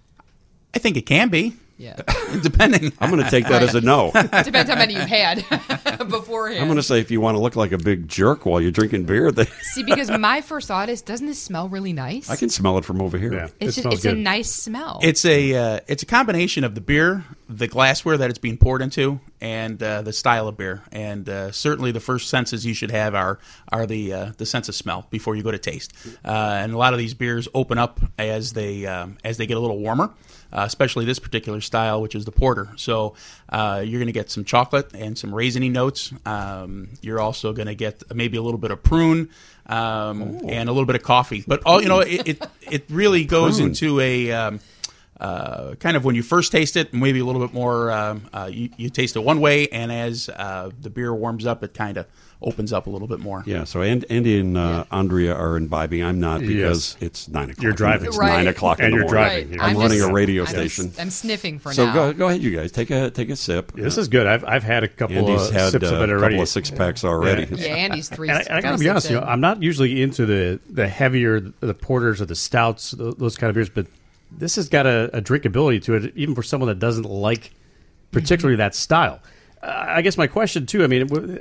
I think it can be. Yeah. Depending. I'm going to take that as a no. Depends how many you've had beforehand. I'm going to say if you want to look like a big jerk while you're drinking beer. See, because my first thought is, doesn't this smell really nice? I can smell it from over here. Yeah, it's a nice smell. It's a combination of the beer, the glassware that it's being poured into, and the style of beer. And certainly the first senses you should have are the sense of smell before you go to taste. And a lot of these beers open up as they get a little warmer. Especially this particular style, which is the porter. So you're going to get some chocolate and some raisiny notes. You're also going to get maybe a little bit of prune and a little bit of coffee. But it really goes into a kind of when you first taste it, maybe a little bit more. You taste it one way, and as the beer warms up, it kind of opens up a little bit more. Yeah, so Andy and Andrea are imbibing. I'm not, because it's 9 o'clock. You're driving. It's 9 o'clock in the morning. You're driving. Right. I'm running a radio station. I'm sniffing for now. So go ahead, you guys. Take a sip. Yeah, this is good. I've had a couple Andy's of sips of it already. A couple of 6-packs already. Yeah, Andy's three. And I got to be honest, I'm not usually into the heavier, the porters or the stouts, those kind of beers, but this has got a drinkability to it, even for someone that doesn't like particularly that style. I guess my question too. I mean,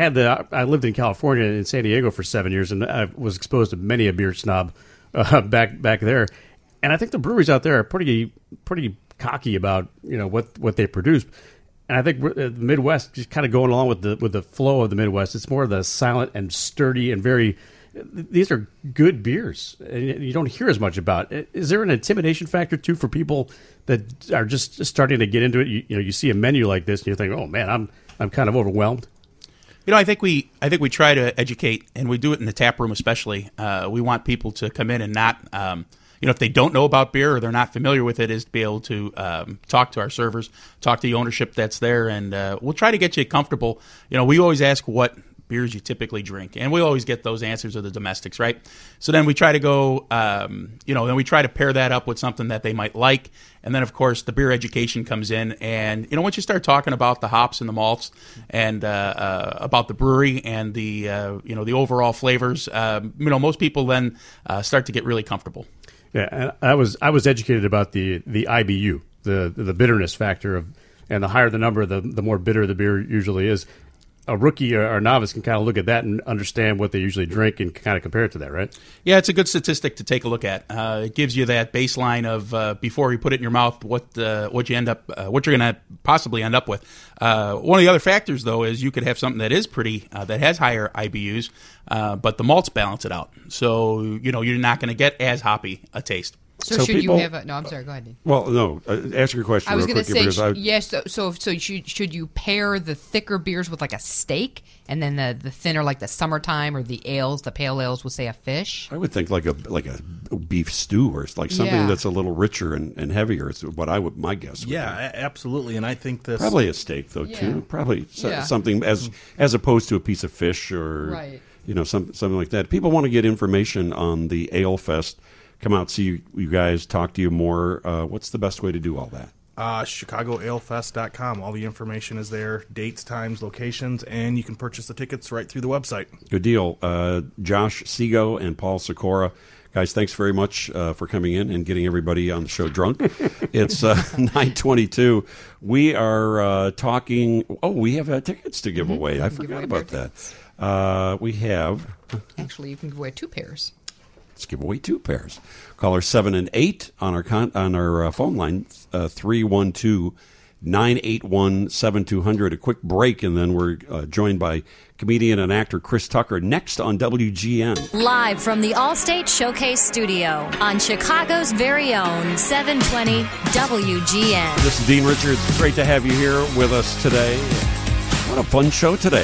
I lived in California in San Diego for 7 years, and I was exposed to many a beer snob back there. And I think the breweries out there are pretty cocky about what they produce. And I think the Midwest, just kind of going along with the flow of the Midwest, it's more of the silent and sturdy and very. These are good beers, and you don't hear as much about. Is there an intimidation factor too for people that are just starting to get into it? You see a menu like this, and you think, "Oh man, I'm kind of overwhelmed." I think we try to educate, and we do it in the tap room especially. We want people to come in and not, if they don't know about beer or they're not familiar with it, is to be able to talk to our servers, talk to the ownership that's there, and we'll try to get you comfortable. We always ask what beers you typically drink, and we always get those answers of the domestics, right? So then we try to go, then we try to pair that up with something that they might like, and then of course the beer education comes in, and once you start talking about the hops and the malts, and about the brewery and the the overall flavors, most people then start to get really comfortable. Yeah, and I was educated about the IBU, the bitterness factor and the higher the number, the more bitter the beer usually is. A rookie or a novice can kind of look at that and understand what they usually drink and kind of compare it to that, right? Yeah, it's a good statistic to take a look at. It gives you that baseline of before you put it in your mouth, what you end up, what you're going to possibly end up with. One of the other factors, though, is you could have something that is pretty that has higher IBUs, but the malts balance it out, so you're not going to get as hoppy a taste. So should you have no, I'm sorry, go ahead. Well, no, ask your question I was real going quick. to say, yes, so should you pair the thicker beers with like a steak, and then the thinner, like the summertime or the ales, the pale ales, with say a fish? I would think like a beef stew or like something that's a little richer and heavier is what my guess would be. Absolutely, and I think this... Probably a steak, though, too. Probably something as opposed to a piece of fish or, something like that. People want to get information on the Ale Fest. Come out, see you guys, talk to you more. What's the best way to do all that? ChicagoAleFest.com. All the information is there, dates, times, locations, and you can purchase the tickets right through the website. Good deal. Josh Seago and Paul Sikora. Guys, thanks very much for coming in and getting everybody on the show drunk. It's 9:22. We are talking... Oh, we have tickets to give away. I forgot about that. We have... Actually, you can give away 2 pairs. Let's give away 2 pairs. Caller 7 and 8 on our phone line, 312-981-7200. A quick break, and then we're joined by comedian and actor Chris Tucker next on WGN. Live from the Allstate Showcase Studio on Chicago's very own 720 WGN. This is Dean Richards. Great to have you here with us today. What a fun show today.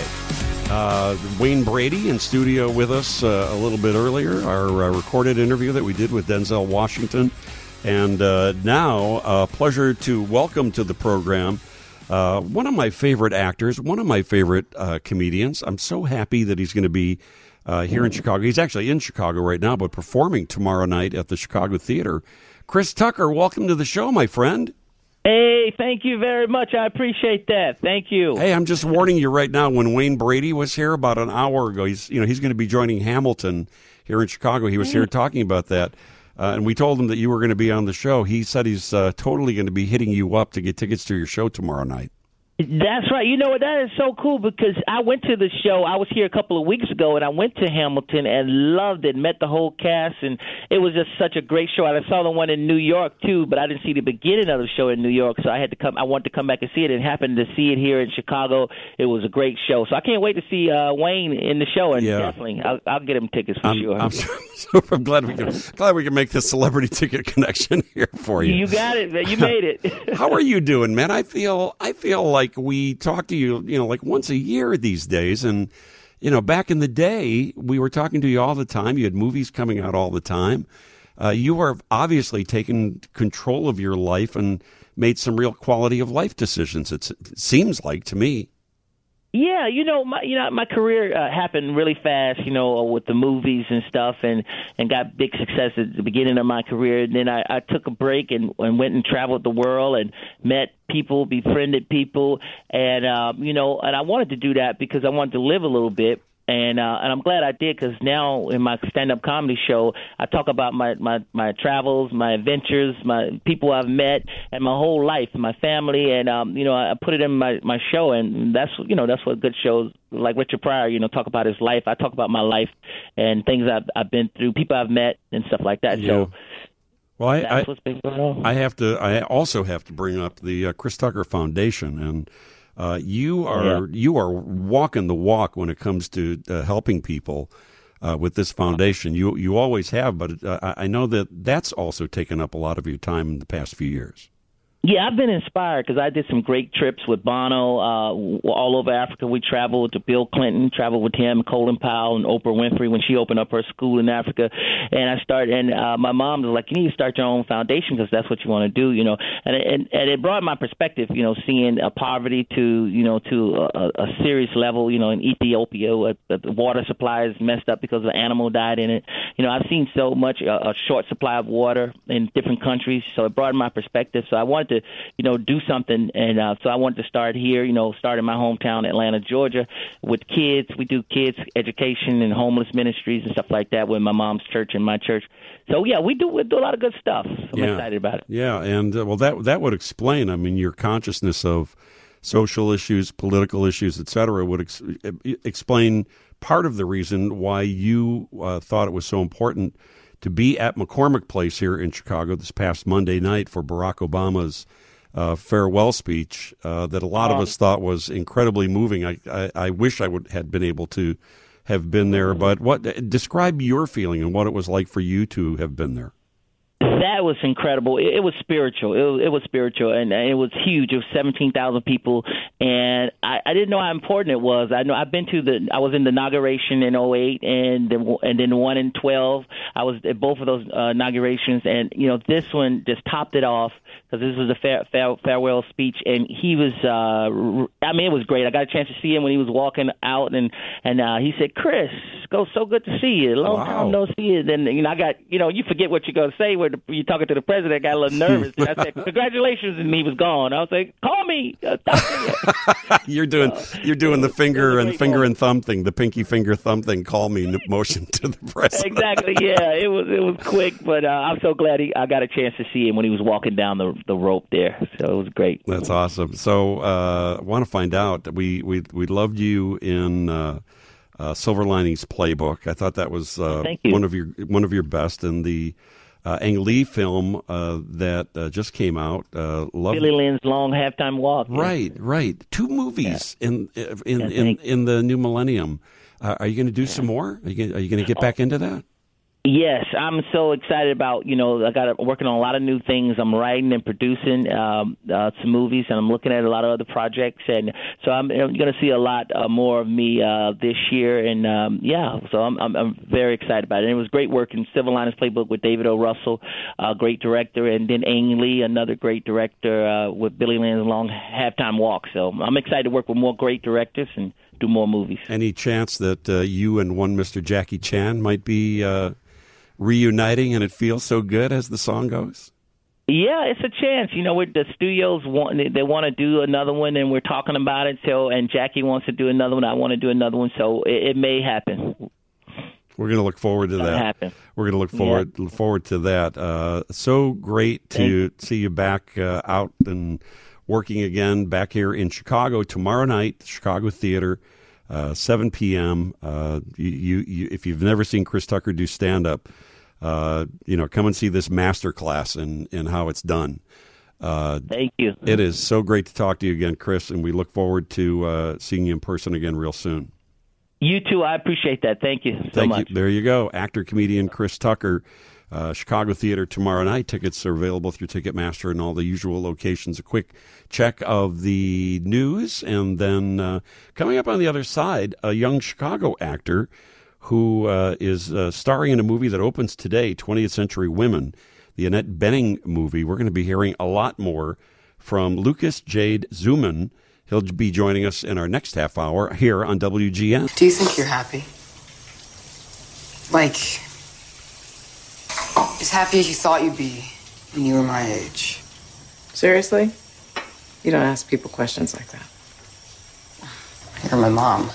Wayne Brady in studio with us a little bit earlier, our recorded interview that we did with Denzel Washington. And now, a pleasure to welcome to the program one of my favorite actors, one of my favorite comedians. I'm so happy that he's going to be here in Chicago. He's actually in Chicago right now, but performing tomorrow night at the Chicago Theater. Chris Tucker, welcome to the show, my friend. Hey, thank you very much. I appreciate that. Thank you. Hey, I'm just warning you right now, when Wayne Brady was here about an hour ago, he's going to be joining Hamilton here in Chicago. He was here talking about that. And we told him that you were going to be on the show. He said he's totally going to be hitting you up to get tickets to your show tomorrow night. That's right. You know what? That is so cool because I went to the show. I was here a couple of weeks ago, and I went to Hamilton and loved it, met the whole cast, and it was just such a great show. And I saw the one in New York, too, but I didn't see the beginning of the show in New York, so I had to come. I wanted to come back and see it, and happened to see it here in Chicago. It was a great show. So I can't wait to see Wayne in the show, and definitely I'll get him tickets for sure. I'm glad we can make this celebrity ticket connection here for you. You got it, man. You made it. How are you doing, man? I feel like we talk to you, like once a year these days. And, back in the day, we were talking to you all the time. You had movies coming out all the time. You are obviously taken control of your life and made some real quality of life decisions, it seems like to me. Yeah, my career happened really fast, with the movies and stuff, and got big success at the beginning of my career. And then I took a break and went and traveled the world and met people, befriended people, and and I wanted to do that because I wanted to live a little bit. And I'm glad I did, because now in my stand-up comedy show, I talk about my travels, my adventures, my people I've met, and my whole life, my family, and I put it in my show, and that's what good shows like Richard Pryor, talk about his life. I talk about my life and things I've been through, people I've met, and stuff like that. Yeah. So. Well, that's what's been going on. I also have to bring up the Chris Tucker Foundation, and You are walking the walk when it comes to helping people with this foundation. You always have, but I know that's also taken up a lot of your time in the past few years. Yeah, I've been inspired because I did some great trips with Bono all over Africa. We traveled to Bill Clinton, traveled with him, Colin Powell, and Oprah Winfrey when she opened up her school in Africa. And my mom was like, "You need to start your own foundation because that's what you want to do," And it brought my perspective, seeing poverty to a serious level. In Ethiopia, the water supply is messed up because an animal died in it. I've seen so much a short supply of water in different countries, so it brought my perspective. So I wanted to do something, and so I wanted to start here, start in my hometown, Atlanta, Georgia, with kids. We do kids education and homeless ministries and stuff like that with my mom's church and my church. So yeah, we do a lot of good stuff. I'm excited about it. Yeah, and that would explain. I mean, your consciousness of social issues, political issues, etc., would explain part of the reason why you thought it was so important to be at McCormick Place here in Chicago this past Monday night for Barack Obama's farewell speech that a lot of us thought was incredibly moving. I wish I had been able to have been there, but describe your feeling and what it was like for you to have been there. That was incredible. It was spiritual. It was spiritual, and it was huge. It was 17,000 people, and I didn't know how important it was. I was in the inauguration in 2008, and then the one in 2012. I was at both of those inaugurations, and this one just topped it off because this was a farewell speech, and he was. It was great. I got a chance to see him when he was walking out, and he said, "Chris, so good to see you. Long time no see you." Then I got you forget what you're gonna say when you're talking to the president. I got a little nervous. And I said, "Congratulations," and he was gone. I was like, "Call me." You're doing the finger and thumb thing, the pinky finger thumb thing. Call me motion to the president. Exactly. Yeah, it was quick, but I'm so glad I got a chance to see him when he was walking down the rope there. So it was great. That's awesome. So I want to find out that we loved you in Silver Linings Playbook. I thought that was one of your best, and the Ang Lee film that just came out. Billy Lynn's Long Halftime Walk. Right. 2 movies in the new millennium. Are you going to do some more? Are you going to get back into that? Yes, I'm so excited about, I working on a lot of new things. I'm writing and producing some movies, and I'm looking at a lot of other projects. And so I'm going to see a lot more of me this year. And, so I'm very excited about it. And it was great working Silver Linings Playbook with David O. Russell, a great director, and then Ang Lee, another great director with Billy Lynn's Long Halftime Walk. So I'm excited to work with more great directors and do more movies. Any chance that you and one Mr. Jackie Chan might be reuniting, and it feels so good, as the song goes? Yeah, it's a chance. With the studios want to do another one, and we're talking about it. So, and Jackie wants to do another one. I want to do another one. So it may happen. We're going to look forward to that. Happen. We're going to look forward to that. So great to see you back out and working again back here in Chicago tomorrow night, the Chicago Theater. 7 p.m. You if you've never seen Chris Tucker do stand-up, come and see this masterclass in how it's done. Thank you. It is so great to talk to you again, Chris, and we look forward to seeing you in person again real soon. You too. I appreciate that. Thank you so much. There you go. Actor, comedian Chris Tucker. Chicago Theater tomorrow night. Tickets are available through Ticketmaster and all the usual locations. A quick check of the news, and then coming up on the other side, a young Chicago actor who is starring in a movie that opens today, 20th Century Women, the Annette Bening movie. We're going to be hearing a lot more from Lucas Jade Zuman. He'll be joining us in our next half hour here on WGN. Do you think you're happy? Like, as happy as you thought you'd be when you were my age? Seriously? You don't ask people questions like that. You're my mom.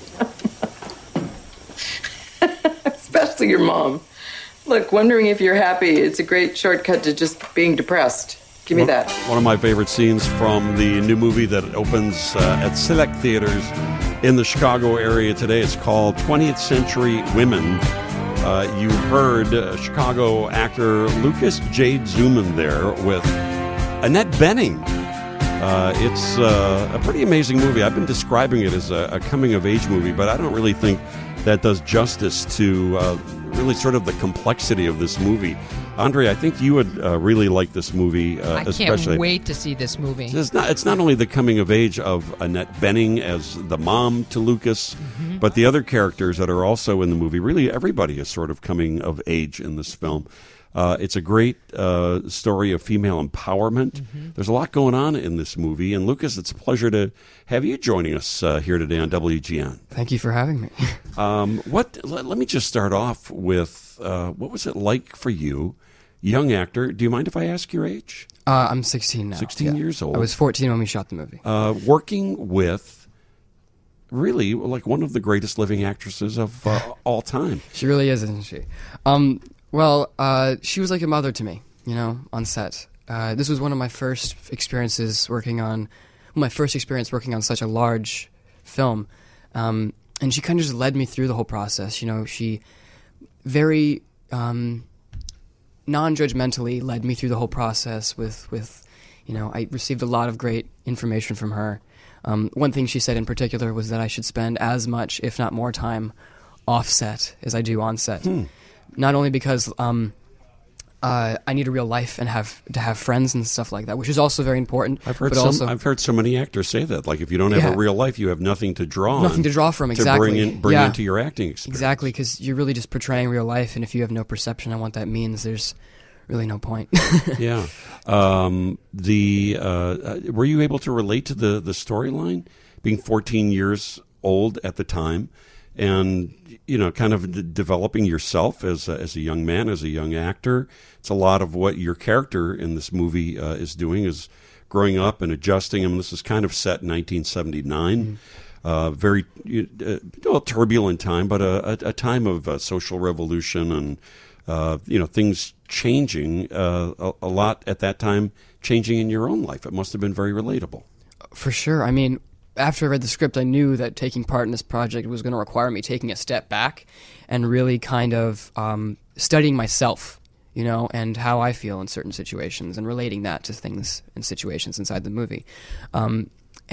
Especially your mom. Look, wondering if you're happy, it's a great shortcut to just being depressed. Give me that. One of my favorite scenes from the new movie that opens at select theaters in the Chicago area today. It's called 20th Century Women. You heard Chicago actor Lucas Jade Zuman there with Annette Bening. It's a pretty amazing movie. I've been describing it as a coming-of-age movie, but I don't really think that does justice to really sort of the complexity of this movie. Andre, I think you would really like this movie. I especially. can't wait to see this movie. It's not only the coming of age of Annette Bening as the mom to Lucas, but the other characters that are also in the movie. Really, everybody is sort of coming of age in this film. It's a great story of female empowerment. There's a lot going on in this movie. And Lucas, it's a pleasure to have you joining us here today on WGN. Thank you for having me. Let me just start off with what was it like for you, young actor? Do you mind if I ask your age? I'm 16 now. 16 years old. I was 14 when we shot the movie. Working with really like one of the greatest living actresses of all time. She really is, isn't she? Well, she was like a mother to me, on set. This was one of my first experiences working on such a large film. And she kind of just led me through the whole process. She very non-judgmentally led me through the whole process with I received a lot of great information from her. One thing she said in particular was that I should spend as much, if not more time, off set as I do on set. Not only because I need a real life and to have friends and stuff like that, which is also very important. I've heard so many actors say that. Like if you don't have a real life, you have nothing to draw from. Exactly. To bring into your acting experience. Exactly, because you're really just portraying real life, and if you have no perception on what that means, there's really no point. Yeah. Were you able to relate to the storyline, being 14 years old at the time, and kind of developing yourself as a young man, as a young actor? It's a lot of what your character in this movie is doing, is growing up and adjusting. I mean, this is kind of set in 1979. Very turbulent time, but a time of social revolution and things changing a lot at that time, changing in your own life. It must have been very relatable. For sure. I mean, after I read the script, I knew that taking part in this project was going to require me taking a step back and really kind of studying myself, and how I feel in certain situations and relating that to things and situations inside the movie. For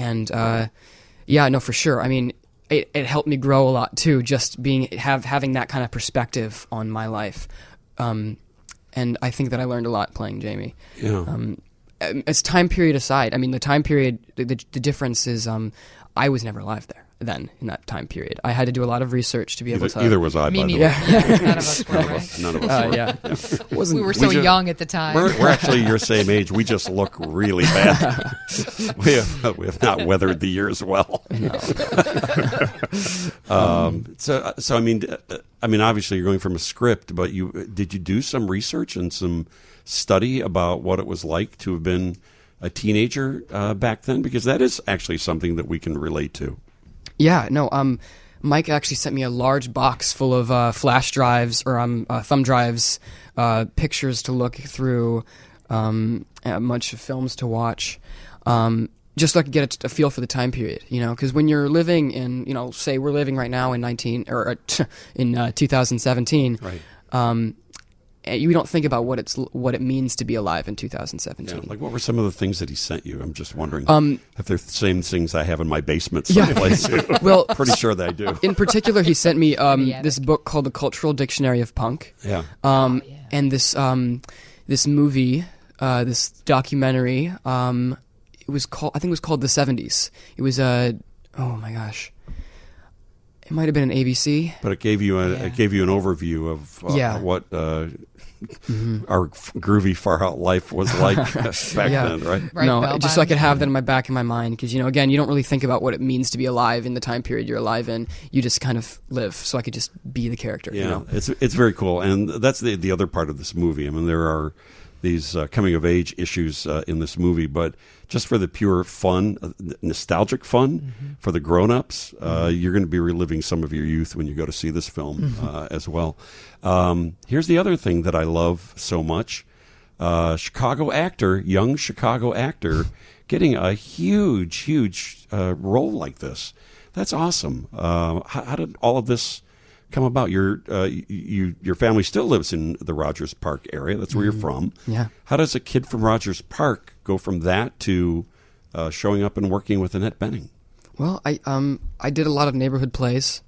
sure. I mean, it helped me grow a lot too, just having that kind of perspective on my life. And I think that I learned a lot playing Jamie. Yeah. As time period aside, I mean, the time period, the difference is I was never alive there then in that time period. I had to do a lot of research to be able to... Either was I, Me by the neither. way. None of us were, right? None of us were. Yeah. We were so young at the time. We're actually your same age. We just look really bad. we have not weathered the years well. No. So I mean, obviously you're going from a script, but did you do some research and some study about what it was like to have been a teenager back then? Because that is actually something that we can relate to. Yeah, no, Mike actually sent me a large box full of flash drives or thumb drives, pictures to look through, a bunch of films to watch, just so I could get a feel for the time period, because when you're living in, say we're living right now in 2017, right. You don't think about what it means to be alive in 2017. Yeah, like what were some of the things that he sent you? I'm just wondering if they're the same things I have in my basement someplace. Well, pretty sure that I do. In particular, he sent me this book called The Cultural Dictionary of Punk. Yeah. And this movie, this documentary. I think it was called The 70s. It was oh my gosh. It might have been an ABC, but it gave you an overview of what our groovy far out life was like back then, right? No, just so I could have that in my back of my mind, because again, you don't really think about what it means to be alive in the time period you're alive in. You just kind of live, so I could just be the character. Yeah, it's very cool, and that's the other part of this movie. I mean, there are these coming of age issues in this movie, but just for the pure fun, nostalgic fun for the grown-ups, you're going to be reliving some of your youth when you go to see this film as well. Here's the other thing that I love so much. Young Chicago actor, getting a huge role like this. That's awesome. How did all of this come about? Your family still lives in the Rogers Park area. That's where you're from. Yeah. How does a kid from Rogers Park go from that to showing up and working with Annette Bening? Well, I did a lot of neighborhood plays.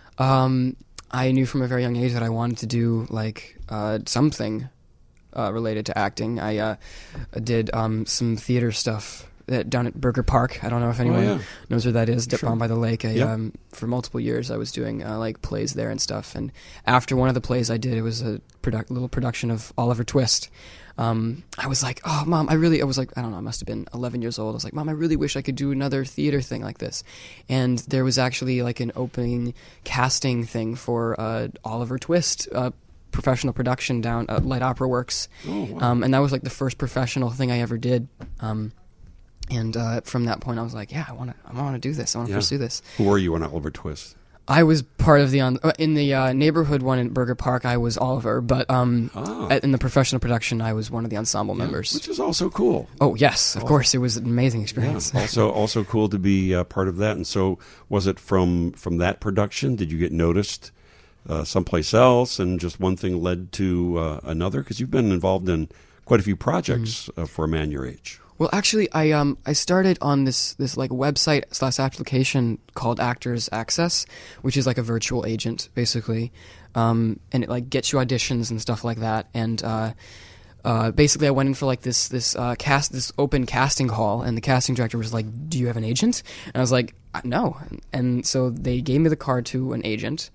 I knew from a very young age that I wanted to do something related to acting. I did some theater stuff down at Burger Park. I don't know if anyone knows where that is. Down by the lake. For multiple years, I was doing plays there and stuff. And after one of the plays I did, it was a little production of Oliver Twist. I was like, oh, Mom, I was like, I don't know, I must have been 11 years old. I was like, Mom, I really wish I could do another theater thing like this. And there was actually an opening casting thing for Oliver Twist, professional production down at Light Opera Works. Oh, wow. And that was the first professional thing I ever did. And from that point, I was like, yeah, I want to do this. I want to pursue this. Who were you on Oliver Twist? I was part of in the neighborhood one in Burger Park. I was Oliver, but in the professional production, I was one of the ensemble members, which is also cool. Oh yes, of course, it was an amazing experience. Yeah. Also cool to be part of that. And so, was it from that production? Did you get noticed someplace else, and just one thing led to another? Because you've been involved in quite a few projects for a man your age. Well, actually, I started on this website / application called Actors Access, which is a virtual agent basically, and it gets you auditions and stuff like that. And basically, I went in for this open casting call, and the casting director was like, "Do you have an agent?" And I was like, "No." And so they gave me the card to an agent,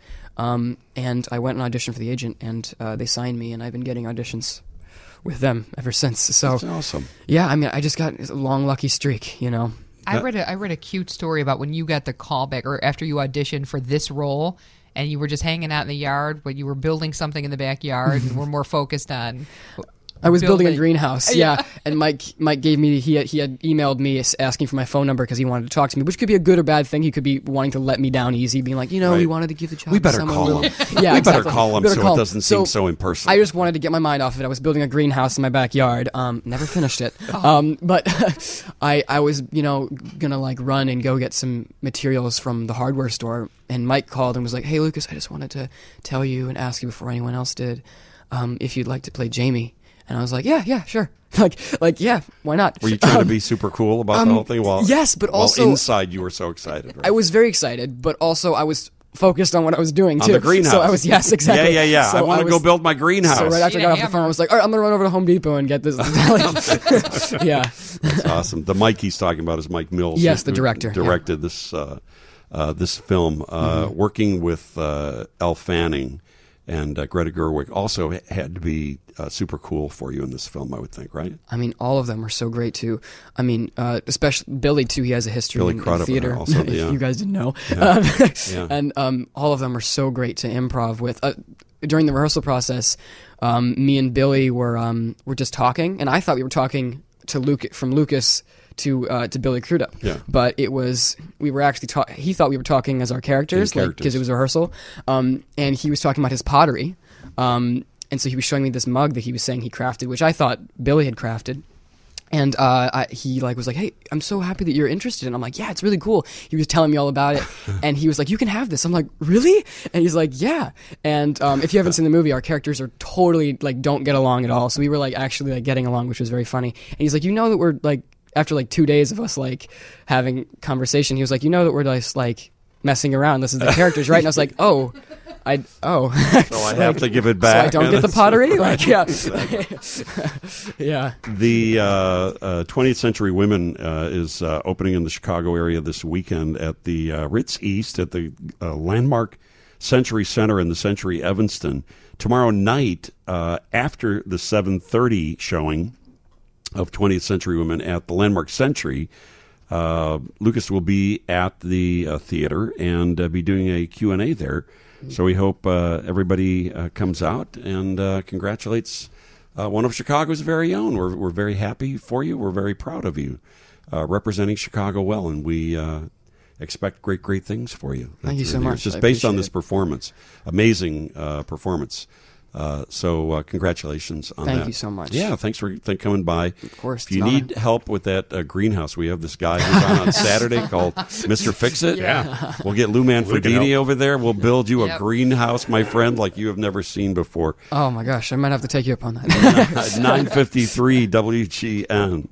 and I went and auditioned for the agent, and they signed me, and I've been getting auditions with them ever since. So that's awesome. Yeah, I mean, I just got a long lucky streak, I read a cute story about when you got the call back, or after you auditioned for this role, and you were just hanging out in the yard, but you were building something in the backyard, and were more focused on. I was building a greenhouse, and Mike gave me he had emailed me asking for my phone number because he wanted to talk to me, which could be a good or bad thing. He could be wanting to let me down easy, being like, we wanted to give the job. We better call him. Yeah, we exactly. better call him so it doesn't seem so impersonal. I just wanted to get my mind off of it. I was building a greenhouse in my backyard. Never finished it, but I was gonna run and go get some materials from the hardware store, and Mike called and was like, "Hey Lucas, I just wanted to tell you and ask you before anyone else did, if you'd like to play Jamie." And I was like, yeah, sure. Yeah, why not? Were you trying to be super cool about the whole thing? Yes, but also inside you were so excited. Right? I was very excited, but also I was focused on what I was doing too. On the greenhouse. So I was exactly. Yeah. So I want to go build my greenhouse. So right after I got off the phone, I was like, all right, I'm gonna run over to Home Depot and get this. Yeah, that's awesome. The Mike he's talking about is Mike Mills. Yes, the director. Directed this this film, working with Elle Fanning. And Greta Gerwig also had to be super cool for you in this film, I would think, right? I mean, all of them were so great, too. I mean, especially Billy, too. He has a history in theater. Also, if you guys didn't know. Yeah. And all of them are so great to improv with. During the rehearsal process, me and Billy were just talking, and I thought we were talking to Lucas to Billy Crudup. Yeah. But we were actually he thought we were talking as our characters, because it was a rehearsal. And he was talking about his pottery. And so he was showing me this mug that he was saying he crafted, which I thought Billy had crafted. And he was like, "Hey, I'm so happy that you're interested." And I'm like, "Yeah, it's really cool." He was telling me all about it, and he was like, "You can have this." I'm like, "Really?" And he's like, "Yeah." And if you haven't seen the movie, our characters are totally don't get along at all. So we were actually getting along, which was very funny. And he's like, "That we're after 2 days of us having conversation," he was like, "That we're just messing around. This is the characters, right?" And I was like, "Oh." So I have to give it back. So I don't get the pottery? Yeah. The 20th Century Women is opening in the Chicago area this weekend at the Ritz East at the Landmark Century Center in the Century Evanston. Tomorrow night, after the 7:30 showing of 20th Century Women at the Landmark Century, Lucas will be at the theater and be doing a Q&A there. So we hope everybody comes out and congratulates one of Chicago's very own. We're very happy for you. We're very proud of you representing Chicago well, and we expect great things for you. Thank you so much. Just based on this performance. Amazing performance. So congratulations on that. Thank you so much. Yeah, thanks for coming by. Of course. If you need help with that greenhouse, we have this guy who's on Saturday called Mr. Fix-It. Yeah. We'll get Lou Manfredini over there. We'll build you a greenhouse, my friend, like you have never seen before. Oh, my gosh. I might have to take you up on that. 9:53 WGN.